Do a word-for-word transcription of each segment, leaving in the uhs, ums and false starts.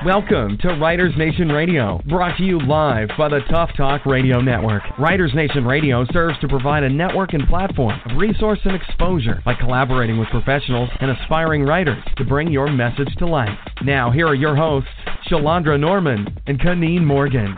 Welcome to Writers Nation Radio, brought to you live by the Tough Talk Radio Network. Writers Nation Radio serves to provide a network and platform of resource and exposure by collaborating with professionals and aspiring writers to bring your message to life. Now, here are your hosts, Shalandra Norman and Kaneen Morgan.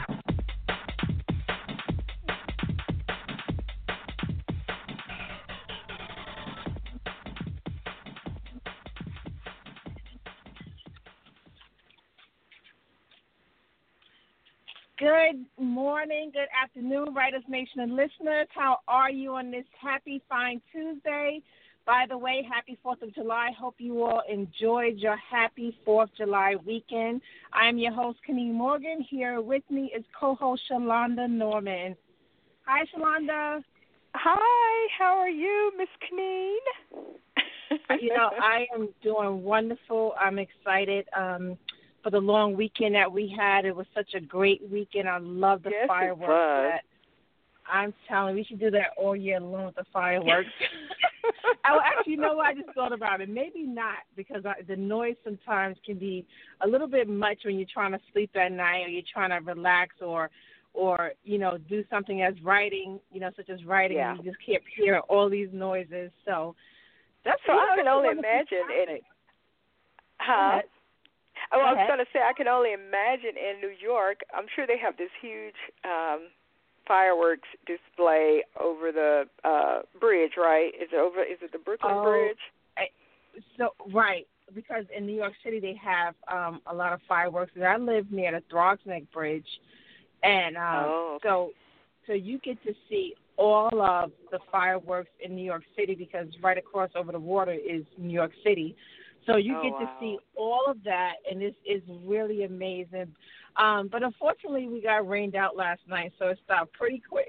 Good morning, good afternoon, Writers Nation and listeners. How are you on this happy, fine Tuesday? By the way, happy fourth of July. Hope you all enjoyed your happy fourth of July weekend. I am your host, Kaneen Morgan. Here with me is co-host Shalonda Norman. Hi, Shalonda. Hi, how are you, Miss Kaneen? You know, I am doing wonderful. I'm excited. Um, for the long weekend that we had. It was such a great weekend. I love the yes, fireworks. It was. That I'm telling you, we should do that all year long with the fireworks. Oh, actually, you know what? I just thought about it. Maybe not, because I, the noise sometimes can be a little bit much when you're trying to sleep at night or you're trying to relax or, or you know, do something as writing, you know, such as writing, yeah. and you just keep hearing all these noises. So that's so you know, I can only imagine it. Huh? Oh, I was going to say, I can only imagine in New York, I'm sure they have this huge um, fireworks display over the uh, bridge, right? Is it over? Is it the Brooklyn oh, Bridge? I, so right, because in New York City they have um, a lot of fireworks. And I live near the Throgsneck Bridge, and um, oh, okay. so so you get to see all of the fireworks in New York City because right across over the water is New York City. So you oh, get wow. to see all of that, and this is really amazing. Um, but unfortunately, we got rained out last night, so it stopped pretty quick.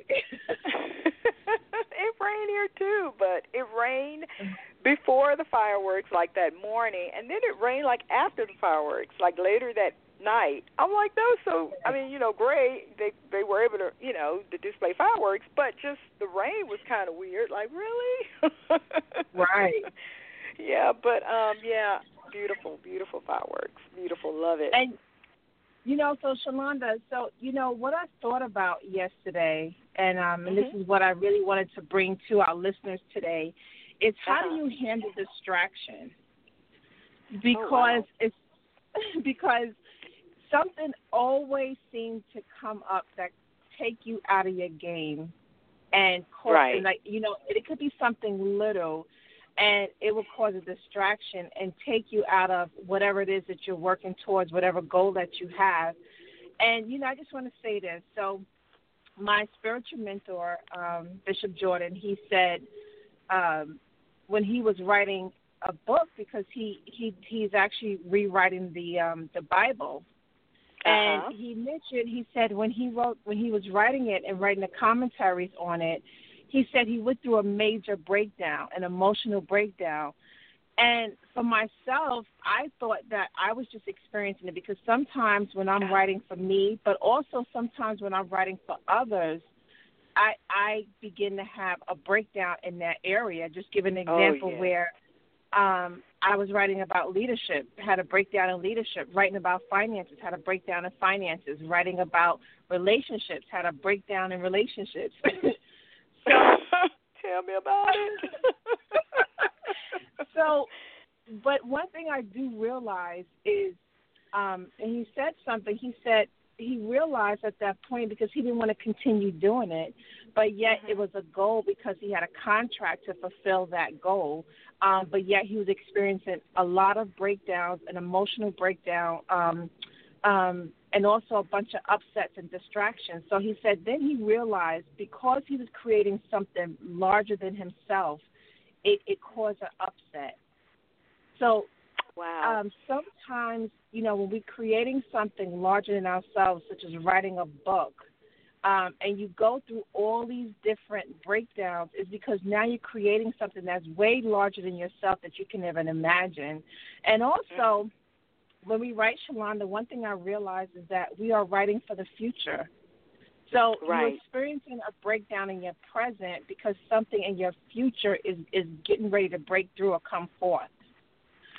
It rained here too, but it rained before the fireworks, like that morning, and then it rained like after the fireworks, like later that night. I'm like, no, so I mean, you know, great. They they were able to, you know, to display fireworks, but just the rain was kind of weird. Like, really? Right. Yeah, but, um, yeah, beautiful, beautiful fireworks. Beautiful, love it. And, you know, so, Shalonda, so, you know, what I thought about yesterday, and, um, and mm-hmm. this is what I really wanted to bring to our listeners today, is how uh-huh. do you handle distraction? Because oh, wow. it's because something always seems to come up that take you out of your game and cause, right. and like, you know, it could be something little, and it will cause a distraction and take you out of whatever it is that you're working towards, whatever goal that you have. And, you know, I just want to say this. So my spiritual mentor, um, Bishop Jordan, he said um, when he was writing a book, because he, he he's actually rewriting the um, the Bible, and uh-huh. he mentioned, he said when he wrote, when he was writing it and writing the commentaries on it, he said he went through a major breakdown, an emotional breakdown. And for myself, I thought that I was just experiencing it because sometimes when I'm writing for me, but also sometimes when I'm writing for others, I I begin to have a breakdown in that area. Just give an example oh, yeah. where um, I was writing about leadership, had a breakdown in leadership, writing about finances, had a breakdown in finances, writing about relationships, had a breakdown in relationships. So, tell me about it. So, but one thing I do realize is, um, and he said something, he said he realized at that point because he didn't want to continue doing it, but yet mm-hmm. it was a goal because he had a contract to fulfill that goal, um, but yet he was experiencing a lot of breakdowns, an emotional breakdown, um, um, and also a bunch of upsets and distractions. So he said then he realized because he was creating something larger than himself, it, it caused an upset. So wow. um, sometimes, you know, when we're creating something larger than ourselves, such as writing a book, um, and you go through all these different breakdowns, is because now you're creating something that's way larger than yourself that you can even imagine. And also, mm-hmm. when we write, Shalonda, one thing I realize is that we are writing for the future. So right. you're experiencing a breakdown in your present because something in your future is, is getting ready to break through or come forth.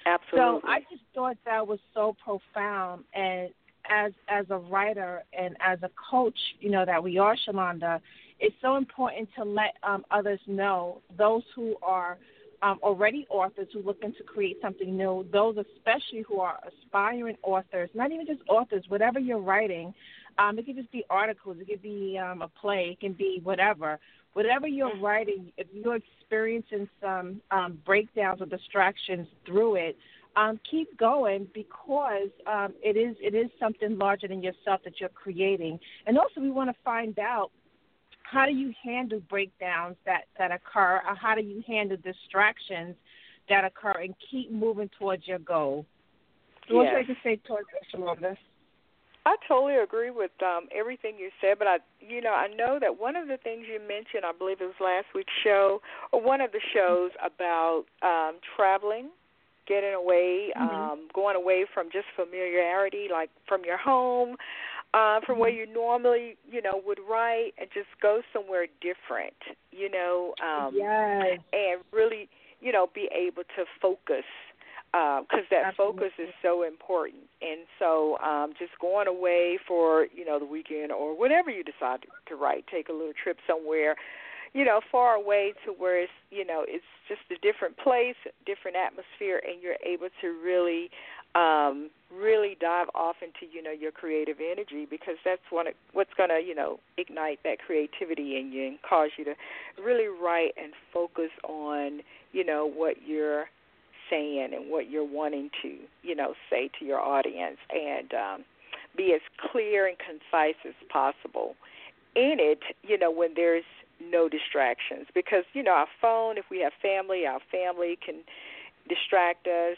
Absolutely. So I just thought that was so profound. And as as a writer and as a coach, you know, that we are, Shalonda, it's so important to let um, others know, those who are um, already authors who looking to create something new, those especially who are aspiring authors, not even just authors, whatever you're writing. Um, it could just be articles. It could be um, a play. It can be whatever. Whatever you're writing, if you're experiencing some um, breakdowns or distractions through it, um, keep going because um, it is it is something larger than yourself that you're creating. And also we want to find out, how do you handle breakdowns that, that occur, or how do you handle distractions that occur and keep moving towards your goal? So yes. What should I just say towards this, Shalonda? I totally agree with um, everything you said, but I, you know, I know that one of the things you mentioned, I believe it was last week's show, or one of the shows about um, traveling, getting away, mm-hmm. um, going away from just familiarity, like from your home, uh, from mm-hmm. where you normally, you know, would write, and just go somewhere different, you know, um, yes. and really, you know, be able to focus. Because uh, that Absolutely. focus is so important. And so um, just going away for, you know, the weekend or whatever you decide to, to write, take a little trip somewhere, you know, far away to where it's, you know, it's just a different place, different atmosphere, and you're able to really, um, really dive off into, you know, your creative energy, because that's what it, what's going to, you know, ignite that creativity in you and cause you to really write and focus on, you know, what you're saying and what you're wanting to, you know, say to your audience, and um, be as clear and concise as possible in it, you know, when there's no distractions. Because, you know, our phone, if we have family, our family can distract us,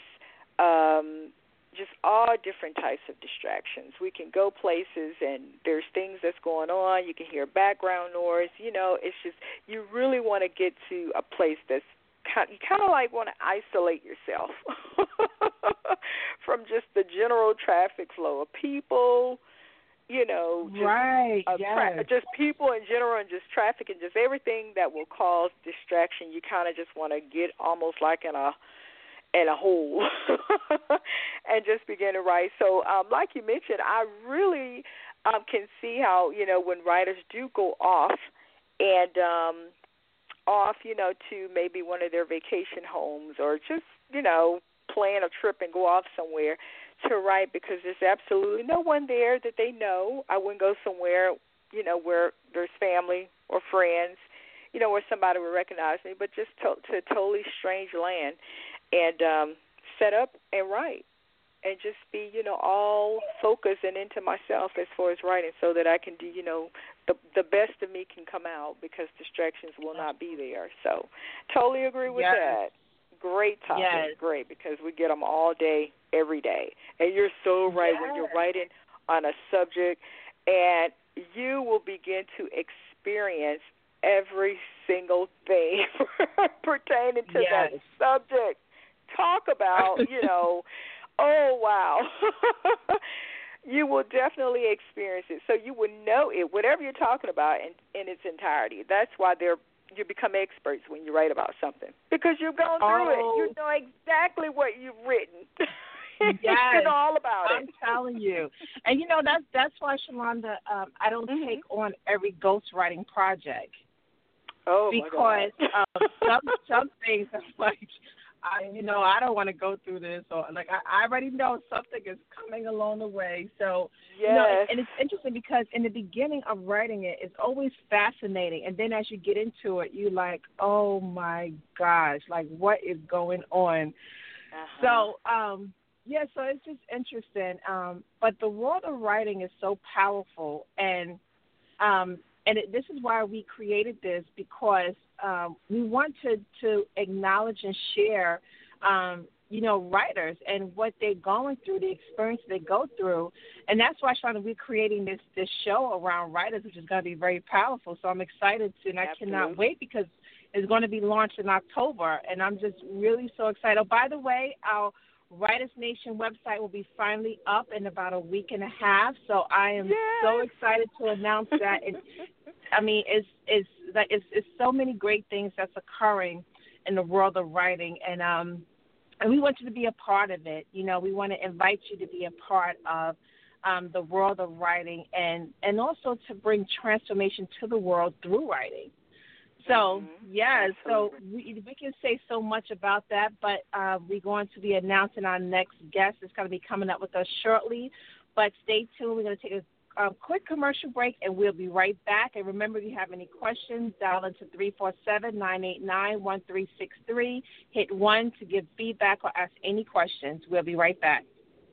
um, just all different types of distractions. We can go places and there's things that's going on. You can hear background noise. You know, it's just, you really want to get to a place that's you kind of like want to isolate yourself from just the general traffic flow of people, you know, just, right, uh, yes. tra- just people in general, and just traffic and just everything that will cause distraction. You kind of just want to get almost like in a in a hole and just begin to write. So, um, like you mentioned, I really um, can see how, you know, when writers do go off and um, off, you know, to maybe one of their vacation homes, or just, you know, plan a trip and go off somewhere to write, because there's absolutely no one there that they know. I wouldn't go somewhere, you know, where there's family or friends, you know, where somebody would recognize me, but just to, to a totally strange land, and um, set up and write, and just be, you know, all focused and into myself as far as writing, so that I can do, you know, the the best of me can come out, because distractions will not be there. So totally agree with yes. that. Great topic, yes. great, because we get them all day, every day. And you're so right yes. when you're writing on a subject, and you will begin to experience every single thing pertaining to yes. that subject. Talk about, you know, oh, wow. You will definitely experience it. So you will know it, whatever you're talking about, in, in its entirety. That's why they're you become experts when you write about something, because you've gone through oh. it. You know exactly what you've written. Yes, you know all about I'm it. I'm telling you. And, you know, that's, that's why, Shalonda, um, I don't mm-hmm. take on every ghostwriting project. Oh, because my God. um, some, some things I'm like, I, you know, I don't want to go through this, or like I, I already know something is coming along the way. So, yes. you know, and, and it's interesting because in the beginning of writing it, it's always fascinating, and then as you get into it, you're like, oh my gosh, like what is going on? Uh-huh. So, um, yeah, so it's just interesting. Um, but the world of writing is so powerful, and um, and it, this is why we created this, because um, we want to, to acknowledge and share, um, you know, writers and what they're going through, the experience they go through. And that's why, Shauna, we're creating this, this show around writers, which is going to be very powerful. So I'm excited to, and I Absolutely. cannot wait, because it's going to be launched in October. And I'm just really so excited. Oh, by the way, our Writers Nation website will be finally up in about a week and a half. So I am yes. so excited to announce that. It, I mean, it's it's like it's, it's so many great things that's occurring in the world of writing, and um, and we want you to be a part of it. You know, we want to invite you to be a part of um, the world of writing, and, and also to bring transformation to the world through writing. So, mm-hmm. yeah, Absolutely. so we, we can say so much about that, but uh, we're going to be announcing our next guest. It's going to be coming up with us shortly, but stay tuned. We're going to take a A quick commercial break, and we'll be right back. And remember, if you have any questions, dial into three four seven, nine eight nine, one three six three. Hit one to give feedback or ask any questions. We'll be right back.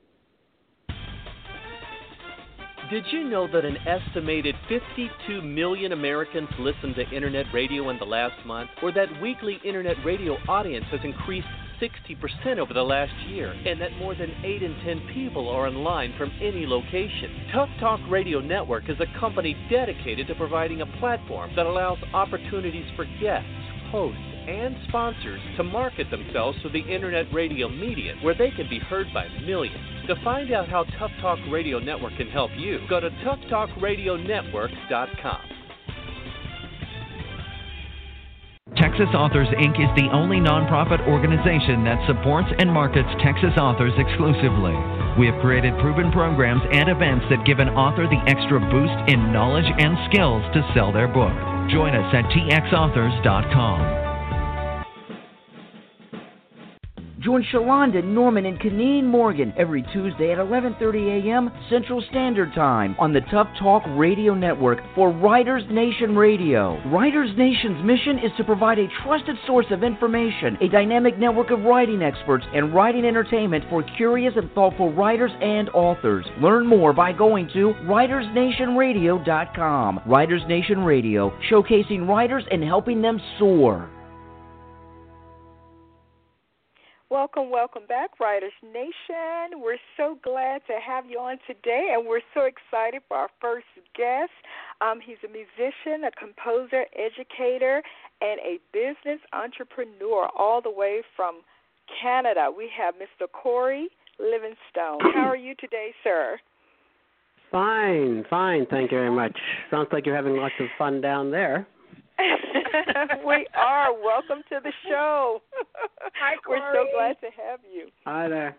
Did you know that an estimated fifty-two million Americans listened to Internet radio in the last month, or that weekly Internet radio audience has increased sixty percent over the last year, and that more than eight in ten people are online from any location? Tough Talk Radio Network is a company dedicated to providing a platform that allows opportunities for guests, hosts, and sponsors to market themselves to the Internet radio medium, where they can be heard by millions. To find out how Tough Talk Radio Network can help you, go to tough talk radio network dot com. Texas Authors, Incorporated is the only nonprofit organization that supports and markets Texas authors exclusively. We have created proven programs and events that give an author the extra boost in knowledge and skills to sell their book. Join us at t x authors dot com. Join Shalonda, Norman, and Kaneen Morgan every Tuesday at eleven thirty a.m. Central Standard Time on the Tough Talk Radio Network for Writers Nation Radio. Writers Nation's mission is to provide a trusted source of information, a dynamic network of writing experts, and writing entertainment for curious and thoughtful writers and authors. Learn more by going to writers nation radio dot com. Writers Nation Radio, showcasing writers and helping them soar. Welcome, welcome back, Writers Nation. We're so glad to have you on today, and we're so excited for our first guest. Um, he's a musician, a composer, educator, and a business entrepreneur all the way from Canada. We have Mister Corey Livingstone. How are you today, sir? Fine, fine. Thank you very much. Sounds like you're having lots of fun down there. We are. Welcome to the show. Hi, Corey. We're so glad to have you. Hi there.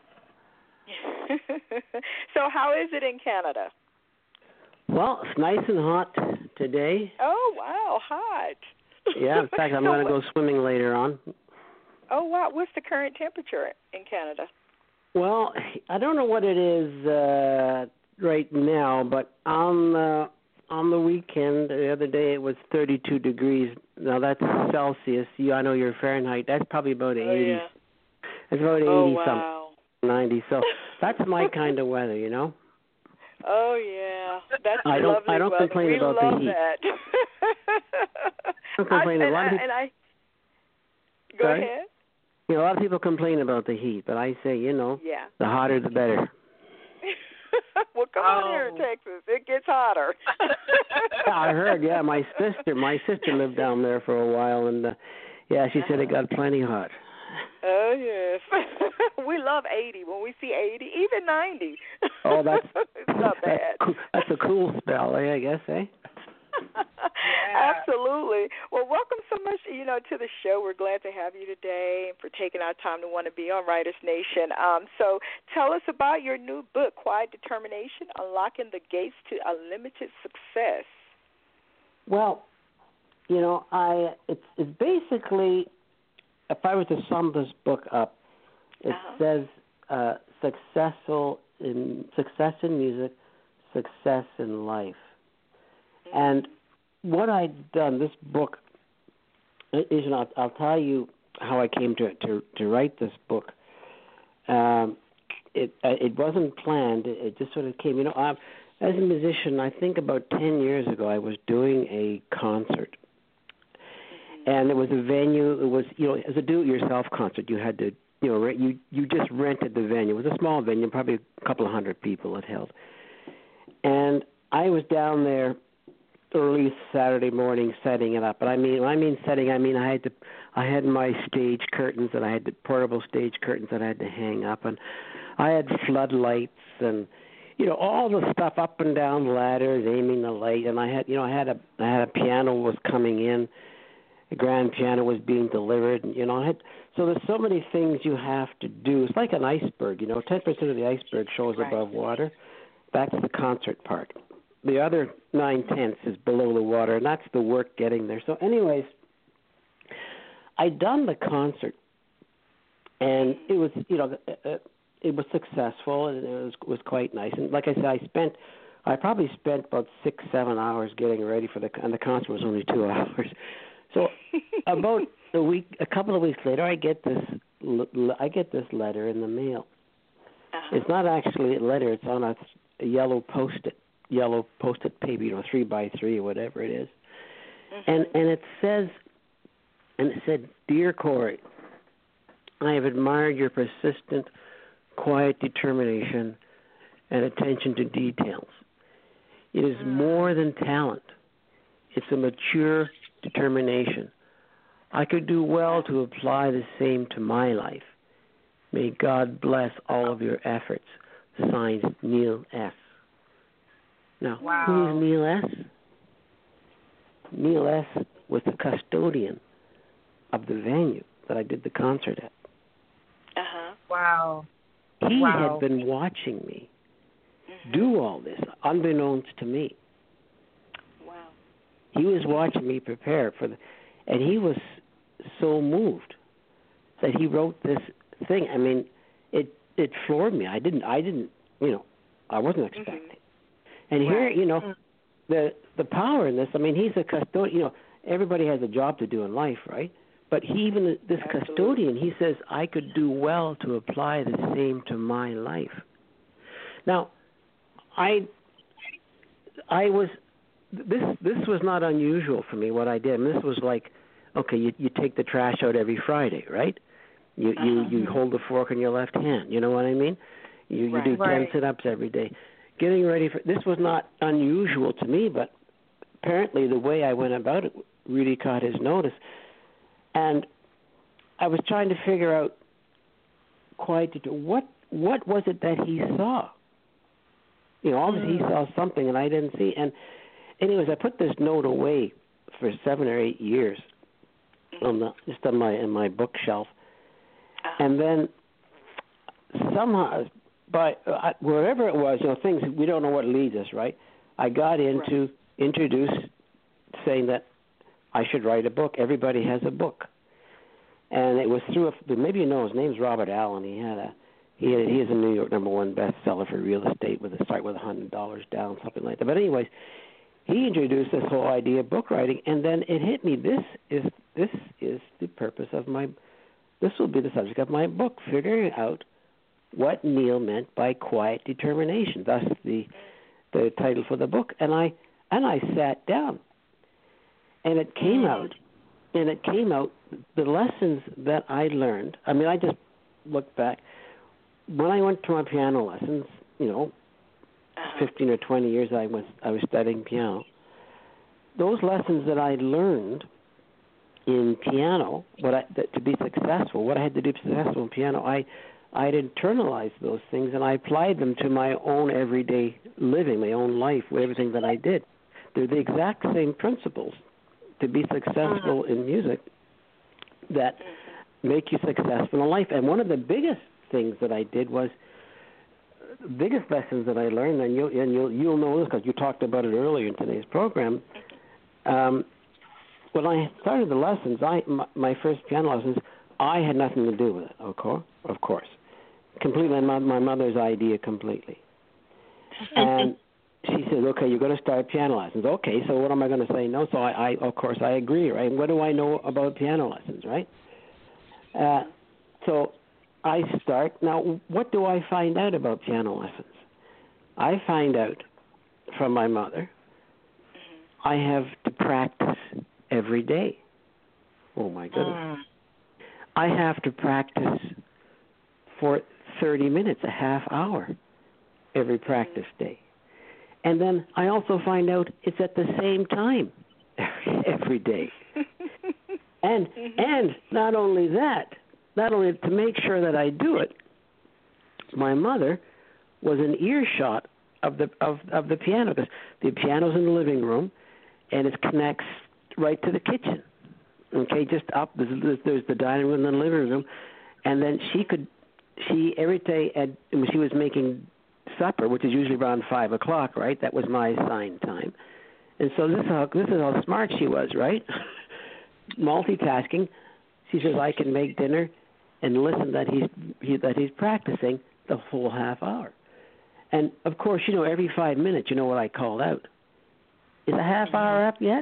So how is it in Canada? Well, it's nice and hot today. Oh, wow, hot. Yeah, in fact, I'm so going to go swimming later on. Oh, wow. What's the current temperature in Canada? Well, I don't know what it is uh, right now, but on the... On the weekend, the other day, it was thirty-two degrees. Now, that's Celsius. You, I know you're Fahrenheit. That's probably about oh, eighty. Yeah. It's about oh, eighty wow. something, ninety. So that's my kind of weather, you know? Oh, yeah. That's I don't, lovely I don't weather. complain we about love the heat. That. I don't complain. I, a lot and, of people, and I, go sorry? ahead. You know, a lot of people complain about the heat, but I say, you know, yeah. the hotter the better. Well, come oh. on here in Texas. It gets hotter. I heard, yeah. My sister, my sister lived down there for a while, and uh, yeah, she said it got plenty hot. Oh yes, we love eighty. When we see eighty, even ninety. Oh, that's it's not bad. That's, cool. That's a cool spell, eh, I guess, eh? Yeah. Absolutely. Well, welcome so much, you know, to the show. We're glad to have you today and for taking our time to want to be on Writers Nation. Um, so tell us about your new book, Quiet Determination, Unlocking the Gates to Unlimited Success. Well, you know, I it's, it's basically, if I were to sum this book up, it uh-huh. says uh, successful in success in music, success in life. And what I'd done, this book, is, and I'll, I'll tell you how I came to to, to write this book. Um, it it wasn't planned. It, it just sort of came. You know, I, as a musician, I think about ten years ago, I was doing a concert, and it was a venue. It was, you know, as a do-it-yourself concert, you had to, you know, you you just rented the venue. It was a small venue, probably a couple of hundred people it held, and I was down there early Saturday morning setting it up. But I mean, when I mean setting, I mean I had to, I had my stage curtains and I had the portable stage curtains that I had to hang up, and I had floodlights and, you know, all the stuff up and down ladders, aiming the light, and I had, you know, I had a, I had a piano was coming in, a grand piano was being delivered, and you know, I had, so there's so many things you have to do. It's like an iceberg, you know. Ten percent of the iceberg shows right. above water. That's the concert part. The other nine tenths is below the water, and that's the work getting there. So, anyways, I done the concert, and it was, you know, it was successful, and it was was quite nice. And like I said, I spent, I probably spent about six, seven hours getting ready for the, and the concert was only two hours. So about a week, a couple of weeks later, I get this, I get this letter in the mail. Uh-huh. It's not actually a letter; it's on a, a yellow post-it, yellow post-it paper, you know, three by three or whatever it is. Mm-hmm. And and it says, and it said, "Dear Corey, I have admired your persistent, quiet determination and attention to details. It is more than talent; it's a mature determination. I could do well to apply the same to my life. May God bless all of your efforts." Signed, Neil S. Now, wow. who is Neil S? Neil S. was the custodian of the venue that I did the concert at. Uh-huh. Wow. He wow. had been watching me mm-hmm. do all this, unbeknownst to me. Wow. He was watching me prepare for the, and he was so moved that he wrote this thing. I mean, it it floored me. I didn't, I didn't, you know, I wasn't expecting. Mm-hmm. And here, you know, the the power in this. I mean, he's a custodian. You know, everybody has a job to do in life, right? But he, even this Absolutely. custodian, he says, I could do well to apply the same to my life. Now, I, I was, this this was not unusual for me, what I did. I mean, this was like, okay, you you take the trash out every Friday, right? You uh-huh. you you hold the fork in your left hand. You know what I mean? You you right. do ten right. sit-ups every day. Getting ready for this was not unusual to me, but apparently the way I went about it really caught his notice. And I was trying to figure out quite what what was it that he saw. You know, obviously he saw something and I didn't see. And anyways, I put this note away for seven or eight years on the just on my in my bookshelf, and then somehow, by uh, wherever it was, you know, things we don't know what leads us, right? I got into right. introduced saying that I should write a book. Everybody has a book, and it was through a, maybe you know his name's Robert Allen. He had a he had, he is a New York number one bestseller for real estate with a start with a hundred dollars down, something like that. But anyways, he introduced this whole idea of book writing, and then it hit me. This is this is the purpose of my. This will be the subject of my book, figuring out what Neil meant by quiet determination. Thus the the title for the book. And I and I sat down. And it came out, and it came out, the lessons that I learned. I mean, I just looked back. When I went to my piano lessons, you know, fifteen or twenty years I was I was studying piano. Those lessons that I learned in piano, what I, that, to be successful, what I had to do to be successful in piano, I I'd internalized those things, and I applied them to my own everyday living, my own life, everything that I did. They're the exact same principles to be successful in music that make you successful in life. And one of the biggest things that I did was, the biggest lessons that I learned, and you'll, and you'll, you'll know this because you talked about it earlier in today's program, um, when I started the lessons, I my, my first piano lessons, I had nothing to do with it, of course, of course. Completely, my, my mother's idea completely. And she said, okay, you're going to start piano lessons. Okay, so what am I going to say no? So I, I, of course, I agree, right? What do I know about piano lessons, right? Uh, so I start. Now, what do I find out about piano lessons? I find out from my mother I have to practice every day. Oh, my goodness. Mm. I have to practice for thirty minutes, a half hour, every practice day. And then I also find out it's at the same time every day. and and not only that, not only to make sure that I do it, my mother was an earshot of the of, of the piano, because the piano's in the living room, and it connects right to the kitchen. Okay, just up. There's, there's the dining room and the living room, and then she could, she every day at when she was making supper, which is usually around five o'clock, right? That was my assigned time, and so this is how this is how smart she was, right? Multitasking. She says, I can make dinner and listen that he's he, that he's practicing the whole half hour. And, of course, you know, every five minutes, you know what I called out? Is a half hour up yet?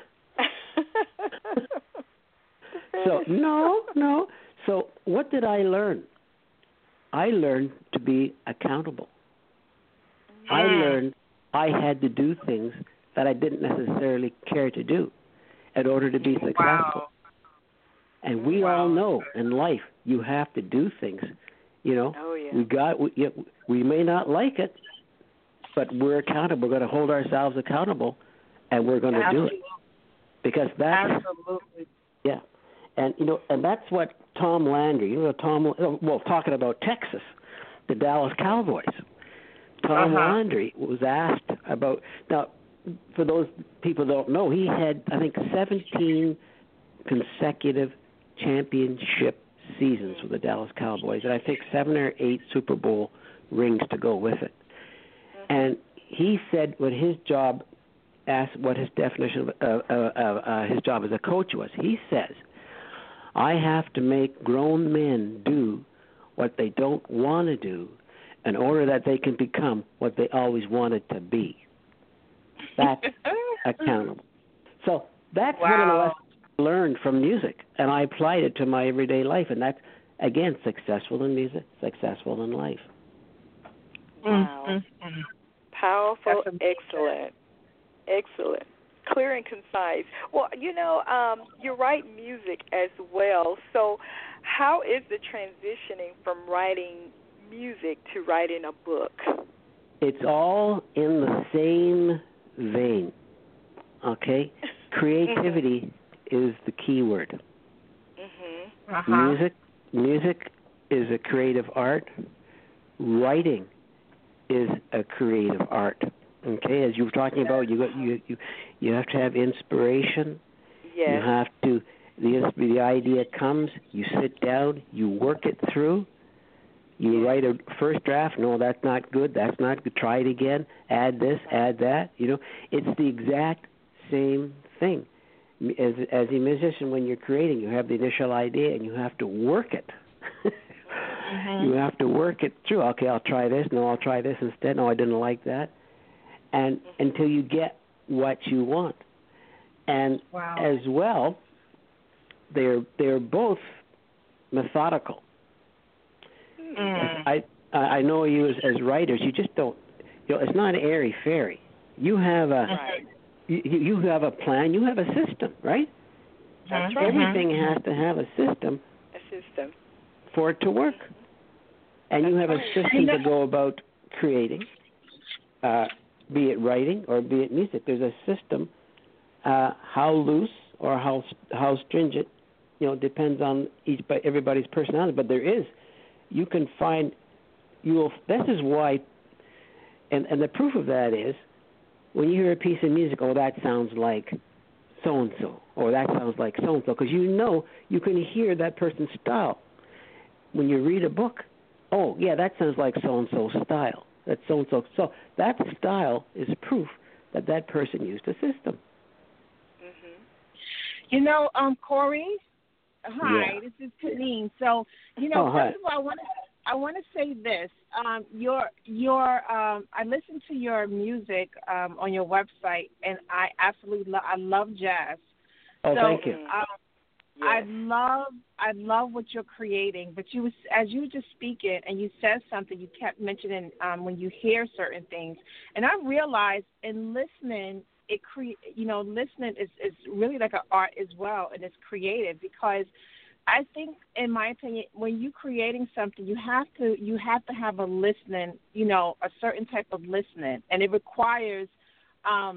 So, no, no. So what did I learn? I learned to be accountable. Mm. I learned I had to do things that I didn't necessarily care to do in order to be successful. Wow. And we wow. all know in life you have to do things. You know, oh, yeah. we got we, we may not like it, but we're accountable. We're going to hold ourselves accountable, and we're going to do it because that's absolutely yeah. And you know, and that's what Tom Landry. You know, Tom. Well, talking about Texas, the Dallas Cowboys. Tom uh-huh. Landry was asked about now. For those people who don't know, he had I think seventeen consecutive championship seasons with the Dallas Cowboys, and I think seven or eight Super Bowl rings to go with it. Mm-hmm. And he said what his job, asked what his definition of uh, uh, uh, his job as a coach was. He says, I have to make grown men do what they don't want to do in order that they can become what they always wanted to be. That's accountable. So that's wow. one of the lessons I learned from music, and I applied it to my everyday life, and that's, again, successful in music, successful in life. Wow. Mm-hmm. Powerful, excellent, excellent, clear and concise. Well, you know, um, you write music as well, so how is the transitioning from writing music to writing a book? It's all in the same vein, okay? Creativity is the key word. Mm-hmm. Uh-huh. Music, music is a creative art. Writing is a creative art. Okay, as you were talking about, you got you you you have to have inspiration. Yes. You have to the the idea comes. You sit down, you work it through. You write a first draft. No, that's not good. That's not good. Try it again. Add this. Add that. You know, it's the exact same thing. As as a musician, when you're creating, you have the initial idea and you have to work it. mm-hmm. You have to work it through. Okay, I'll try this. No, I'll try this instead. No, I didn't like that. And mm-hmm. until you get what you want. And wow. as well, they're they're both methodical. Mm. I I know you as, as writers, you just don't. You know, it's not airy fairy. You have a right. you, you have a plan. You have a system, right? That's right. Everything has to have a system. A system for it to work. And you have a system to go about creating, uh, be it writing or be it music. There's a system. Uh, how loose or how how stringent, you know, depends on each everybody's personality. But there is. You can find, you will, this is why, and, and the proof of that is, when you hear a piece of music, oh, that sounds like so-and-so, or that sounds like so-and-so, because you know, you can hear that person's style. When you read a book, oh, yeah, that sounds like so-and-so style. That's so-and-so. So that style is proof that that person used a system. Mm-hmm. You know, um, Corey, hi, yeah. this is Janine. So, you know, oh, first of all, I want to I want to say this. Um, your your um, I listened to your music um, on your website, and I absolutely lo- I love jazz. Oh, so, thank you. Um, yes. I love I love what you're creating. But you was as you were just speaking, and you said something. You kept mentioning um, when you hear certain things, and I realized in listening. It cre- you know, listening is, is really like an art as well, and it's creative because I think, in my opinion, when you're creating something, you have to you have to have a listening, you know, a certain type of listening, and it requires um,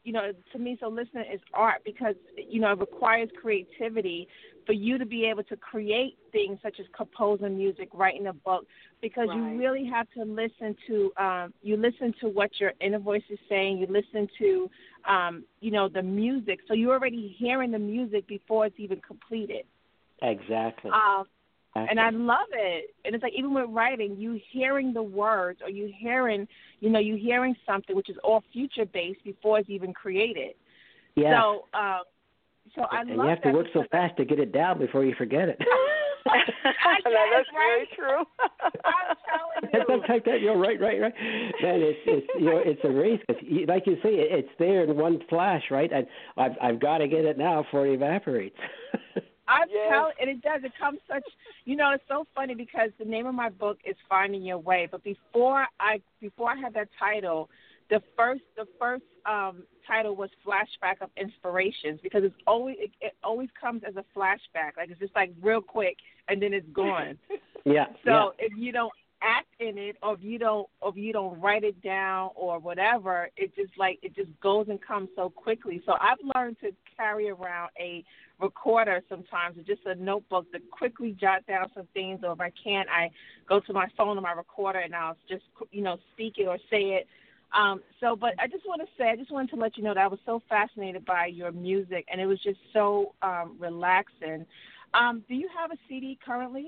you know, to me, so listening is art because, you know, it requires creativity for you to be able to create things such as composing music, writing a book, because right. you really have to listen to, um, you listen to what your inner voice is saying. You listen to, um, you know, the music. So you're already hearing the music before it's even completed. Exactly. Um, exactly. And I love it. And it's like even with writing, you hearing the words or you hearing, you know, you hearing something which is all future-based before it's even created. Yeah. So, um, so I and love you have to that work so fast to get it down before you forget it. I guess, That's right? very true. I'm telling you. That's like that. You're right, right, right. Man, it's it's you know it's a race because, like you say, it's there in one flash, right? And I've I've got to get it now before it evaporates. I'm yes. telling, and it does. It comes such, you know, it's so funny because the name of my book is Finding Your Way. But before I before I had that title, the first the first um, title was Flashback of Inspirations because it's always it, it always comes as a flashback, like it's just like real quick and then it's gone. Yeah. So yeah. if you don't act in it, or if you don't, or if you don't write it down, or whatever, it just like it just goes and comes so quickly. So I've learned to carry around a recorder sometimes, or just a notebook to quickly jot down some things. Or if I can't, I go to my phone or my recorder and I'll just you know speak it or say it. Um, so, but I just want to say, I just wanted to let you know that I was so fascinated by your music, and it was just so um, relaxing. Um, do you have a C D currently?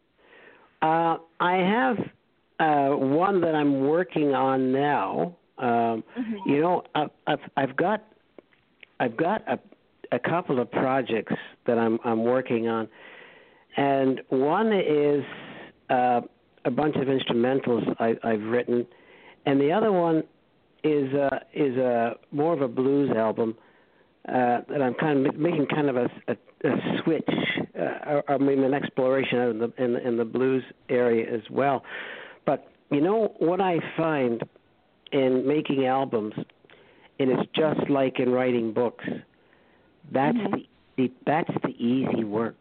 Uh, I have uh, one that I'm working on now. Um, Mm-hmm. You know, I've, I've I've got I've got a a couple of projects that I'm I'm working on, and one is uh, a bunch of instrumentals I, I've written, and the other one is uh, is a more of a blues album uh, that I'm kind of making kind of a, a, a switch, uh, or, or maybe an exploration in the, in the in the blues area as well. But you know what I find in making albums, and it's just like in writing books. That's mm-hmm. the, the that's the easy work.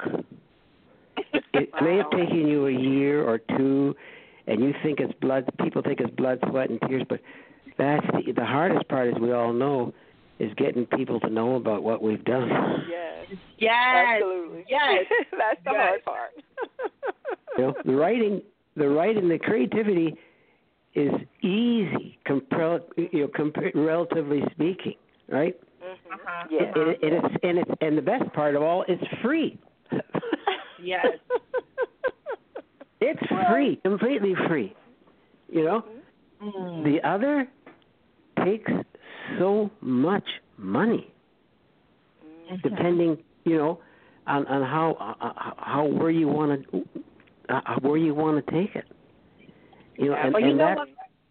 It wow. may have taken you a year or two, and you think it's blood. People think it's blood, sweat, and tears, but that's the, the hardest part, as we all know, is getting people to know about what we've done. Yes. Yes. Absolutely. Yes. That's the yes. hard part. You know, the writing, the writing, the creativity is easy, compar- you know, compa- relatively speaking, right? Mm-hmm. Uh-huh. Yeah. It, it, it's, and it's and the best part of all, it's free. Yes. It's free, completely free. You know, mm. the other takes so much money, mm-hmm. depending, you know, on on how uh, how where you want to uh, where you want to take it. You know, and, well, you and know that. what?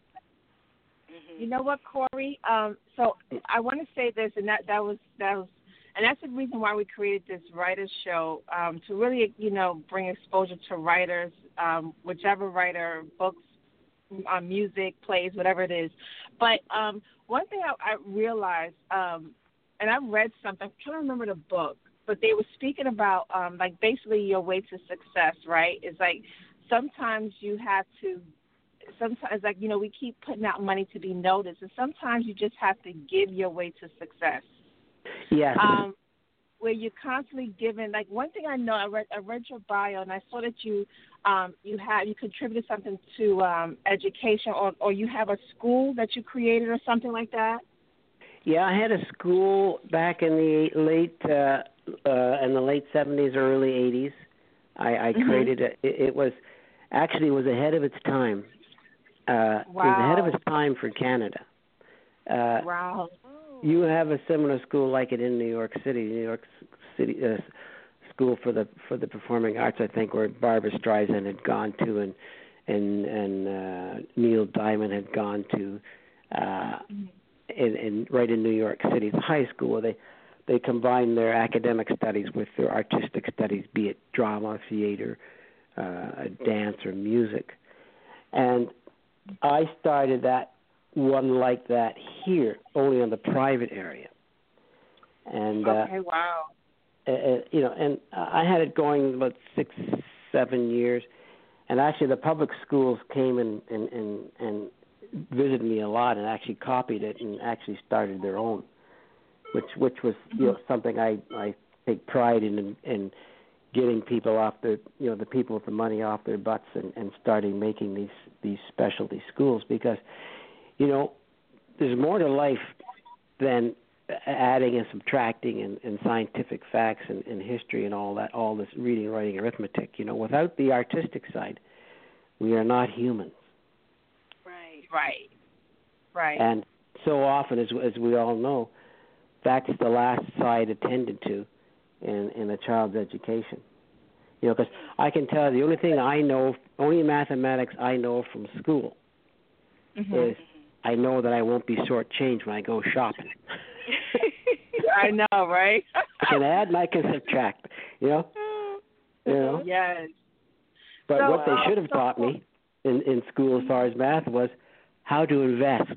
You know what, Corey? Um, so I want to say this, and that, that was that was, and that's the reason why we created this writers show, um, to really, you know, bring exposure to writers, um, whichever writer, books, uh, music, plays, whatever it is. But um, one thing I, I realized, um, and I read something, I'm trying to remember the book, but they were speaking about um, like basically your way to success, right? It's like sometimes you have to. Sometimes, like, you know, we keep putting out money to be noticed, and sometimes you just have to give your way to success. Yes. Um, where you're constantly giving. Like, one thing I know, I read, I read your bio, and I saw that you, um, you have you contributed something to um, education, or, or you have a school that you created, or something like that. Yeah, I had a school back in the late uh, uh, in the late seventies, early eighties. I, I mm-hmm. created it. It, it was actually it was ahead of its time. Uh, wow. It was ahead of its time for Canada. Uh, wow. You have a similar school like it in New York City, New York City uh, School for the for the Performing Arts, I think, where Barbra Streisand had gone to, and and and uh, Neil Diamond had gone to, uh, in, in right in New York City, the high school where they they combine their academic studies with their artistic studies, be it drama, theater, uh, dance, or music, and I started that one like that here, only in the private area. And okay, uh, wow. Uh, you know, and I had it going about six, seven years, and actually the public schools came and and and, and visited me a lot, and actually copied it and actually started their own. which which was you know something I I take pride in in, in getting people off their you know the people with the money off their butts and, and starting making these these specialty schools, because you know there's more to life than adding and subtracting and, and scientific facts and, and history and all that, all this reading, writing, arithmetic. You know, without the artistic side, we are not humans. Right. Right. Right. And so often, as as we all know, that's the last side attended to in, in a child's education. You know, because I can tell you the only thing I know, only mathematics I know from school mm-hmm. is I know that I won't be shortchanged when I go shopping. I know, right? I can add and I can subtract, you know? You know? Yes. But so, what they should have so, taught me in, in school as far as math was how to invest.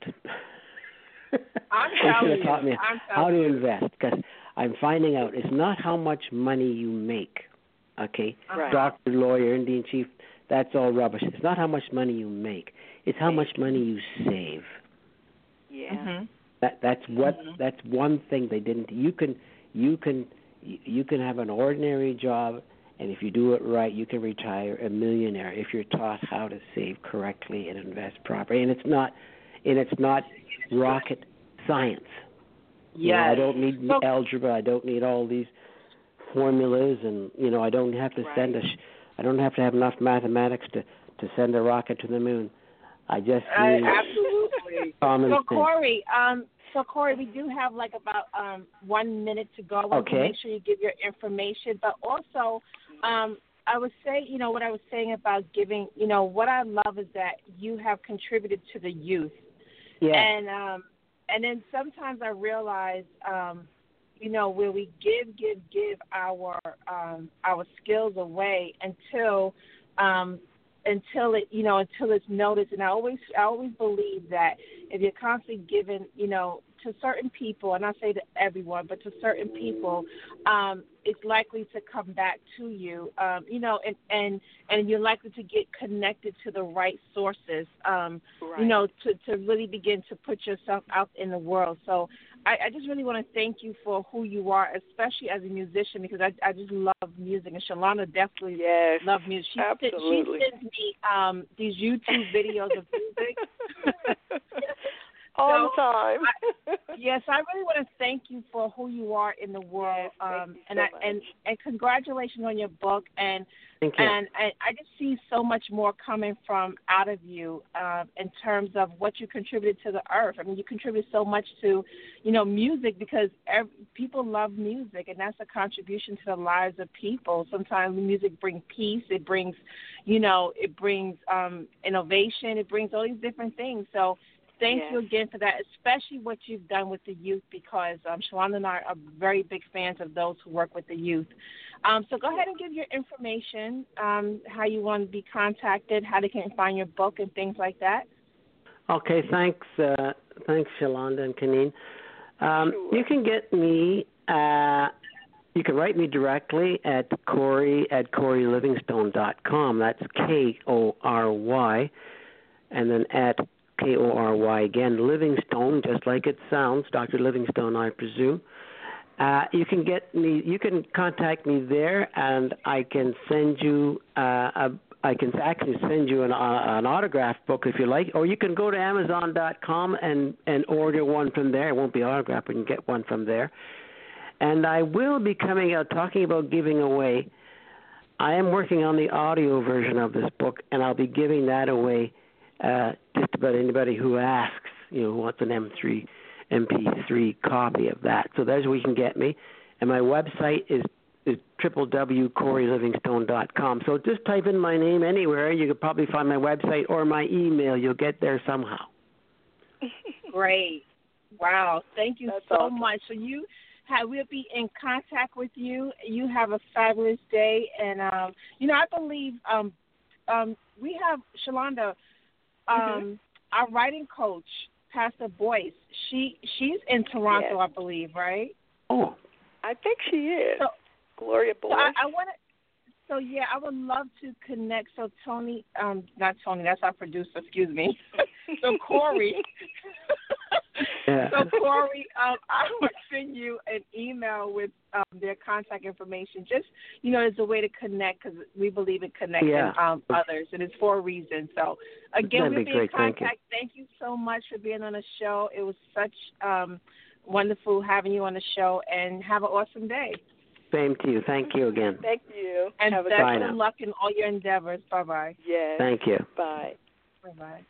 I'm they telling should have you. taught me I'm how to you. invest, because I'm finding out it's not how much money you make, okay? Right. Doctor, lawyer, Indian chief, that's all rubbish. It's not how much money you make. It's how much money you save. Yeah. Mm-hmm. That that's what mm-hmm. that's one thing they didn't. You can you can you can have an ordinary job, and if you do it right, you can retire a millionaire if you're taught how to save correctly and invest properly. And it's not and it's not rocket science. Yes. You know, I don't need so, algebra. I don't need all these formulas, and you know, I don't have to right. send a. I don't have to have enough mathematics to to send a rocket to the moon. I just need uh, absolutely. common so sense. Corey, um, so Corey, we do have like about um one minute to go. I want Okay. to make sure you give your information, but also, um, I would say, you know, what I was saying about giving, you know, what I love is that you have contributed to the youth. Yeah. And um, and then sometimes I realize, um, you know, where we give, give, give our um, our skills away until um, until it, you know, until it's noticed. And I always, I always believe that if you're constantly giving, you know, to certain people, and I say to everyone, but to certain people, um, it's likely to come back to you, um, you know, and, and, and you're likely to get connected to the right sources, um, right. you know, to, to really begin to put yourself out in the world. So I, I just really want to thank you for who you are, especially as a musician, because I, I just love music, and Shalonda definitely yes, loves music. She, absolutely. she sends me um, these YouTube videos of music. All so, the time. I, yes, I really want to thank you for who you are in the world, yes, um, so and I, much. and and congratulations on your book. And Thank you. and I, I just see so much more coming from out of you uh, in terms of what you contributed to the earth. I mean, you contribute so much to, you know, music, because every, people love music, and that's a contribution to the lives of people. Sometimes music brings peace. It brings, you know, it brings um, innovation. It brings all these different things. So thank yes. you again for that, especially what you've done with the youth, because um, Shalonda and I are very big fans of those who work with the youth. Um, so go ahead and give your information, um, how you want to be contacted, how they can find your book and things like that. Okay, thanks, uh, thanks, Shalonda and Kaneen. Um, sure. You can get me, uh, you can write me directly at Corey at Corey Livingstone dot com. That's K O R Y, and then at K O R Y again, Livingstone, just like it sounds, Doctor Livingstone, I presume. Uh, you can get me, you can contact me there, and I can send you, uh, a, I can actually send you an, uh, an autograph book if you like, or you can go to Amazon dot com and, and order one from there. It won't be autographed, but you can get one from there. And I will be coming out talking about giving away. I am working on the audio version of this book, and I'll be giving that away uh, just about anybody who asks, you know, who wants an M three. M P three copy of that. So there's where you can get me. And my website is, is w w w dot corey livingstone dot com. So just type in my name anywhere. You could probably find my website or my email. You'll get there somehow. Great. Wow. Thank you That's so awesome. much. So you have, we'll be in contact with you. You have a fabulous day. And, um, you know, I believe um, um, we have, Shalonda, um, mm-hmm. our writing coach, Pastor Boyce, she she's in Toronto, yes. I believe, right? Oh, I think she is. So, Gloria Boyce. So I, I want to. So yeah, I would love to connect. So Tony, um, not Tony, that's our producer. Excuse me. So Corey, Yeah. So, Corey, um, I will send you an email with um, their contact information. Just, you know, as a way to connect because we believe in connecting Yeah. um, others, and it's for a reason. So, again, That'd we'll be be great. in contact. Thank you. Thank you so much for being on the show. It was such um, wonderful having you on the show, and have an awesome day. Same to you. Thank you again. Thank you. And Have a best Bye of now. luck in all your endeavors. Bye-bye. Yes. Thank you. Bye. Bye-bye.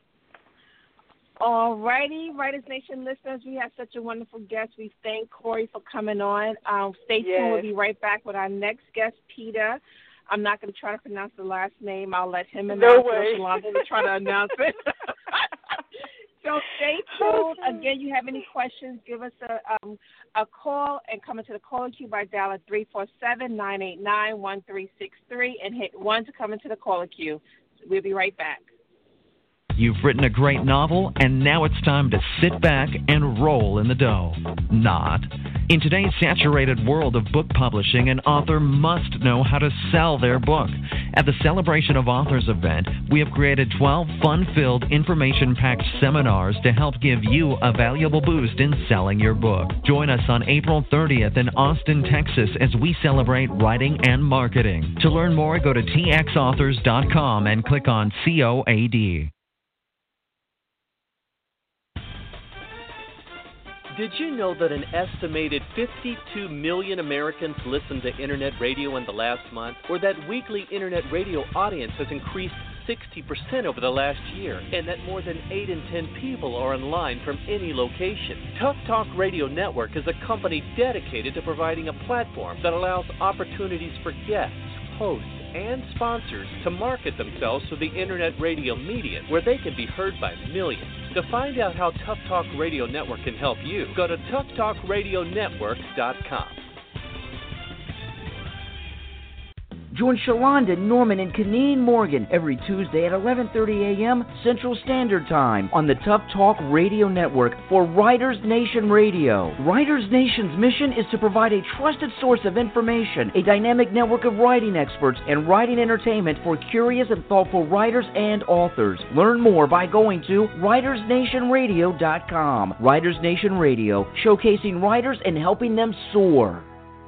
All righty, Writers Nation listeners, we have such a wonderful guest. We thank Corey for coming on. Um, stay tuned. Yes. We'll be right back with our next guest, Peter. I'm not going to try to pronounce the last name. I'll let him No announce way. it. Shalonda will try to announce it. So stay tuned. Again, you have any questions, give us a um, a call and come into the caller queue by dialing three four seven, nine eight nine, one three six three and hit one to come into the caller queue. We'll be right back. You've written a great novel, and now it's time to sit back and roll in the dough. Not. In today's saturated world of book publishing, an author must know how to sell their book. At the Celebration of Authors event, we have created twelve fun-filled, information-packed seminars to help give you a valuable boost in selling your book. Join us on April thirtieth in Austin, Texas, as we celebrate writing and marketing. To learn more, go to T X authors dot com and click on C O A D. Did you know that an estimated fifty-two million Americans listened to Internet radio in the last month? Or that weekly Internet radio audience has increased sixty percent over the last year? And that more than eight in ten people are online from any location? Tough Talk Radio Network is a company dedicated to providing a platform that allows opportunities for guests, hosts, and sponsors to market themselves to the Internet radio medium where they can be heard by millions. To find out how Tough Talk Radio Network can help you, go to tough talk radio network dot com. Join Shalonda, Norman, and Kaneen Morgan every Tuesday at eleven thirty a.m. Central Standard Time on the Tough Talk Radio Network for Writers Nation Radio. Writers Nation's mission is to provide a trusted source of information, a dynamic network of writing experts, and writing entertainment for curious and thoughtful writers and authors. Learn more by going to writers nation radio dot com. Writers Nation Radio, showcasing writers and helping them soar.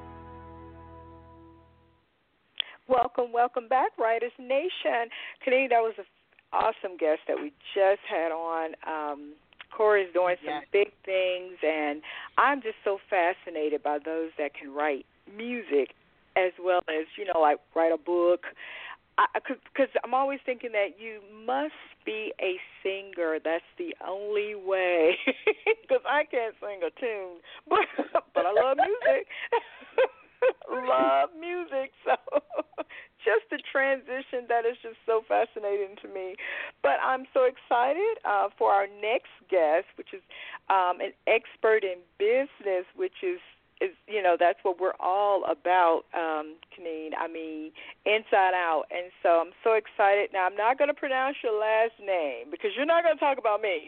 Welcome, welcome back, Writers Nation. Kaneen, that was an awesome guest that we just had on. Um, Corey's doing some Yes. big things, and I'm just so fascinated by those that can write music as well as, you know, like write a book. Because I'm always thinking that you must be a singer. That's the only way. Because I can't sing a tune, but but I love music. Love music, so just the transition, that is just so fascinating to me. But I'm so excited uh, for our next guest, which is um, an expert in business, which is, is, you know, that's what we're all about, um, Kaneen. I mean, inside out. And so I'm so excited. Now, I'm not going to pronounce your last name because you're not going to talk about me.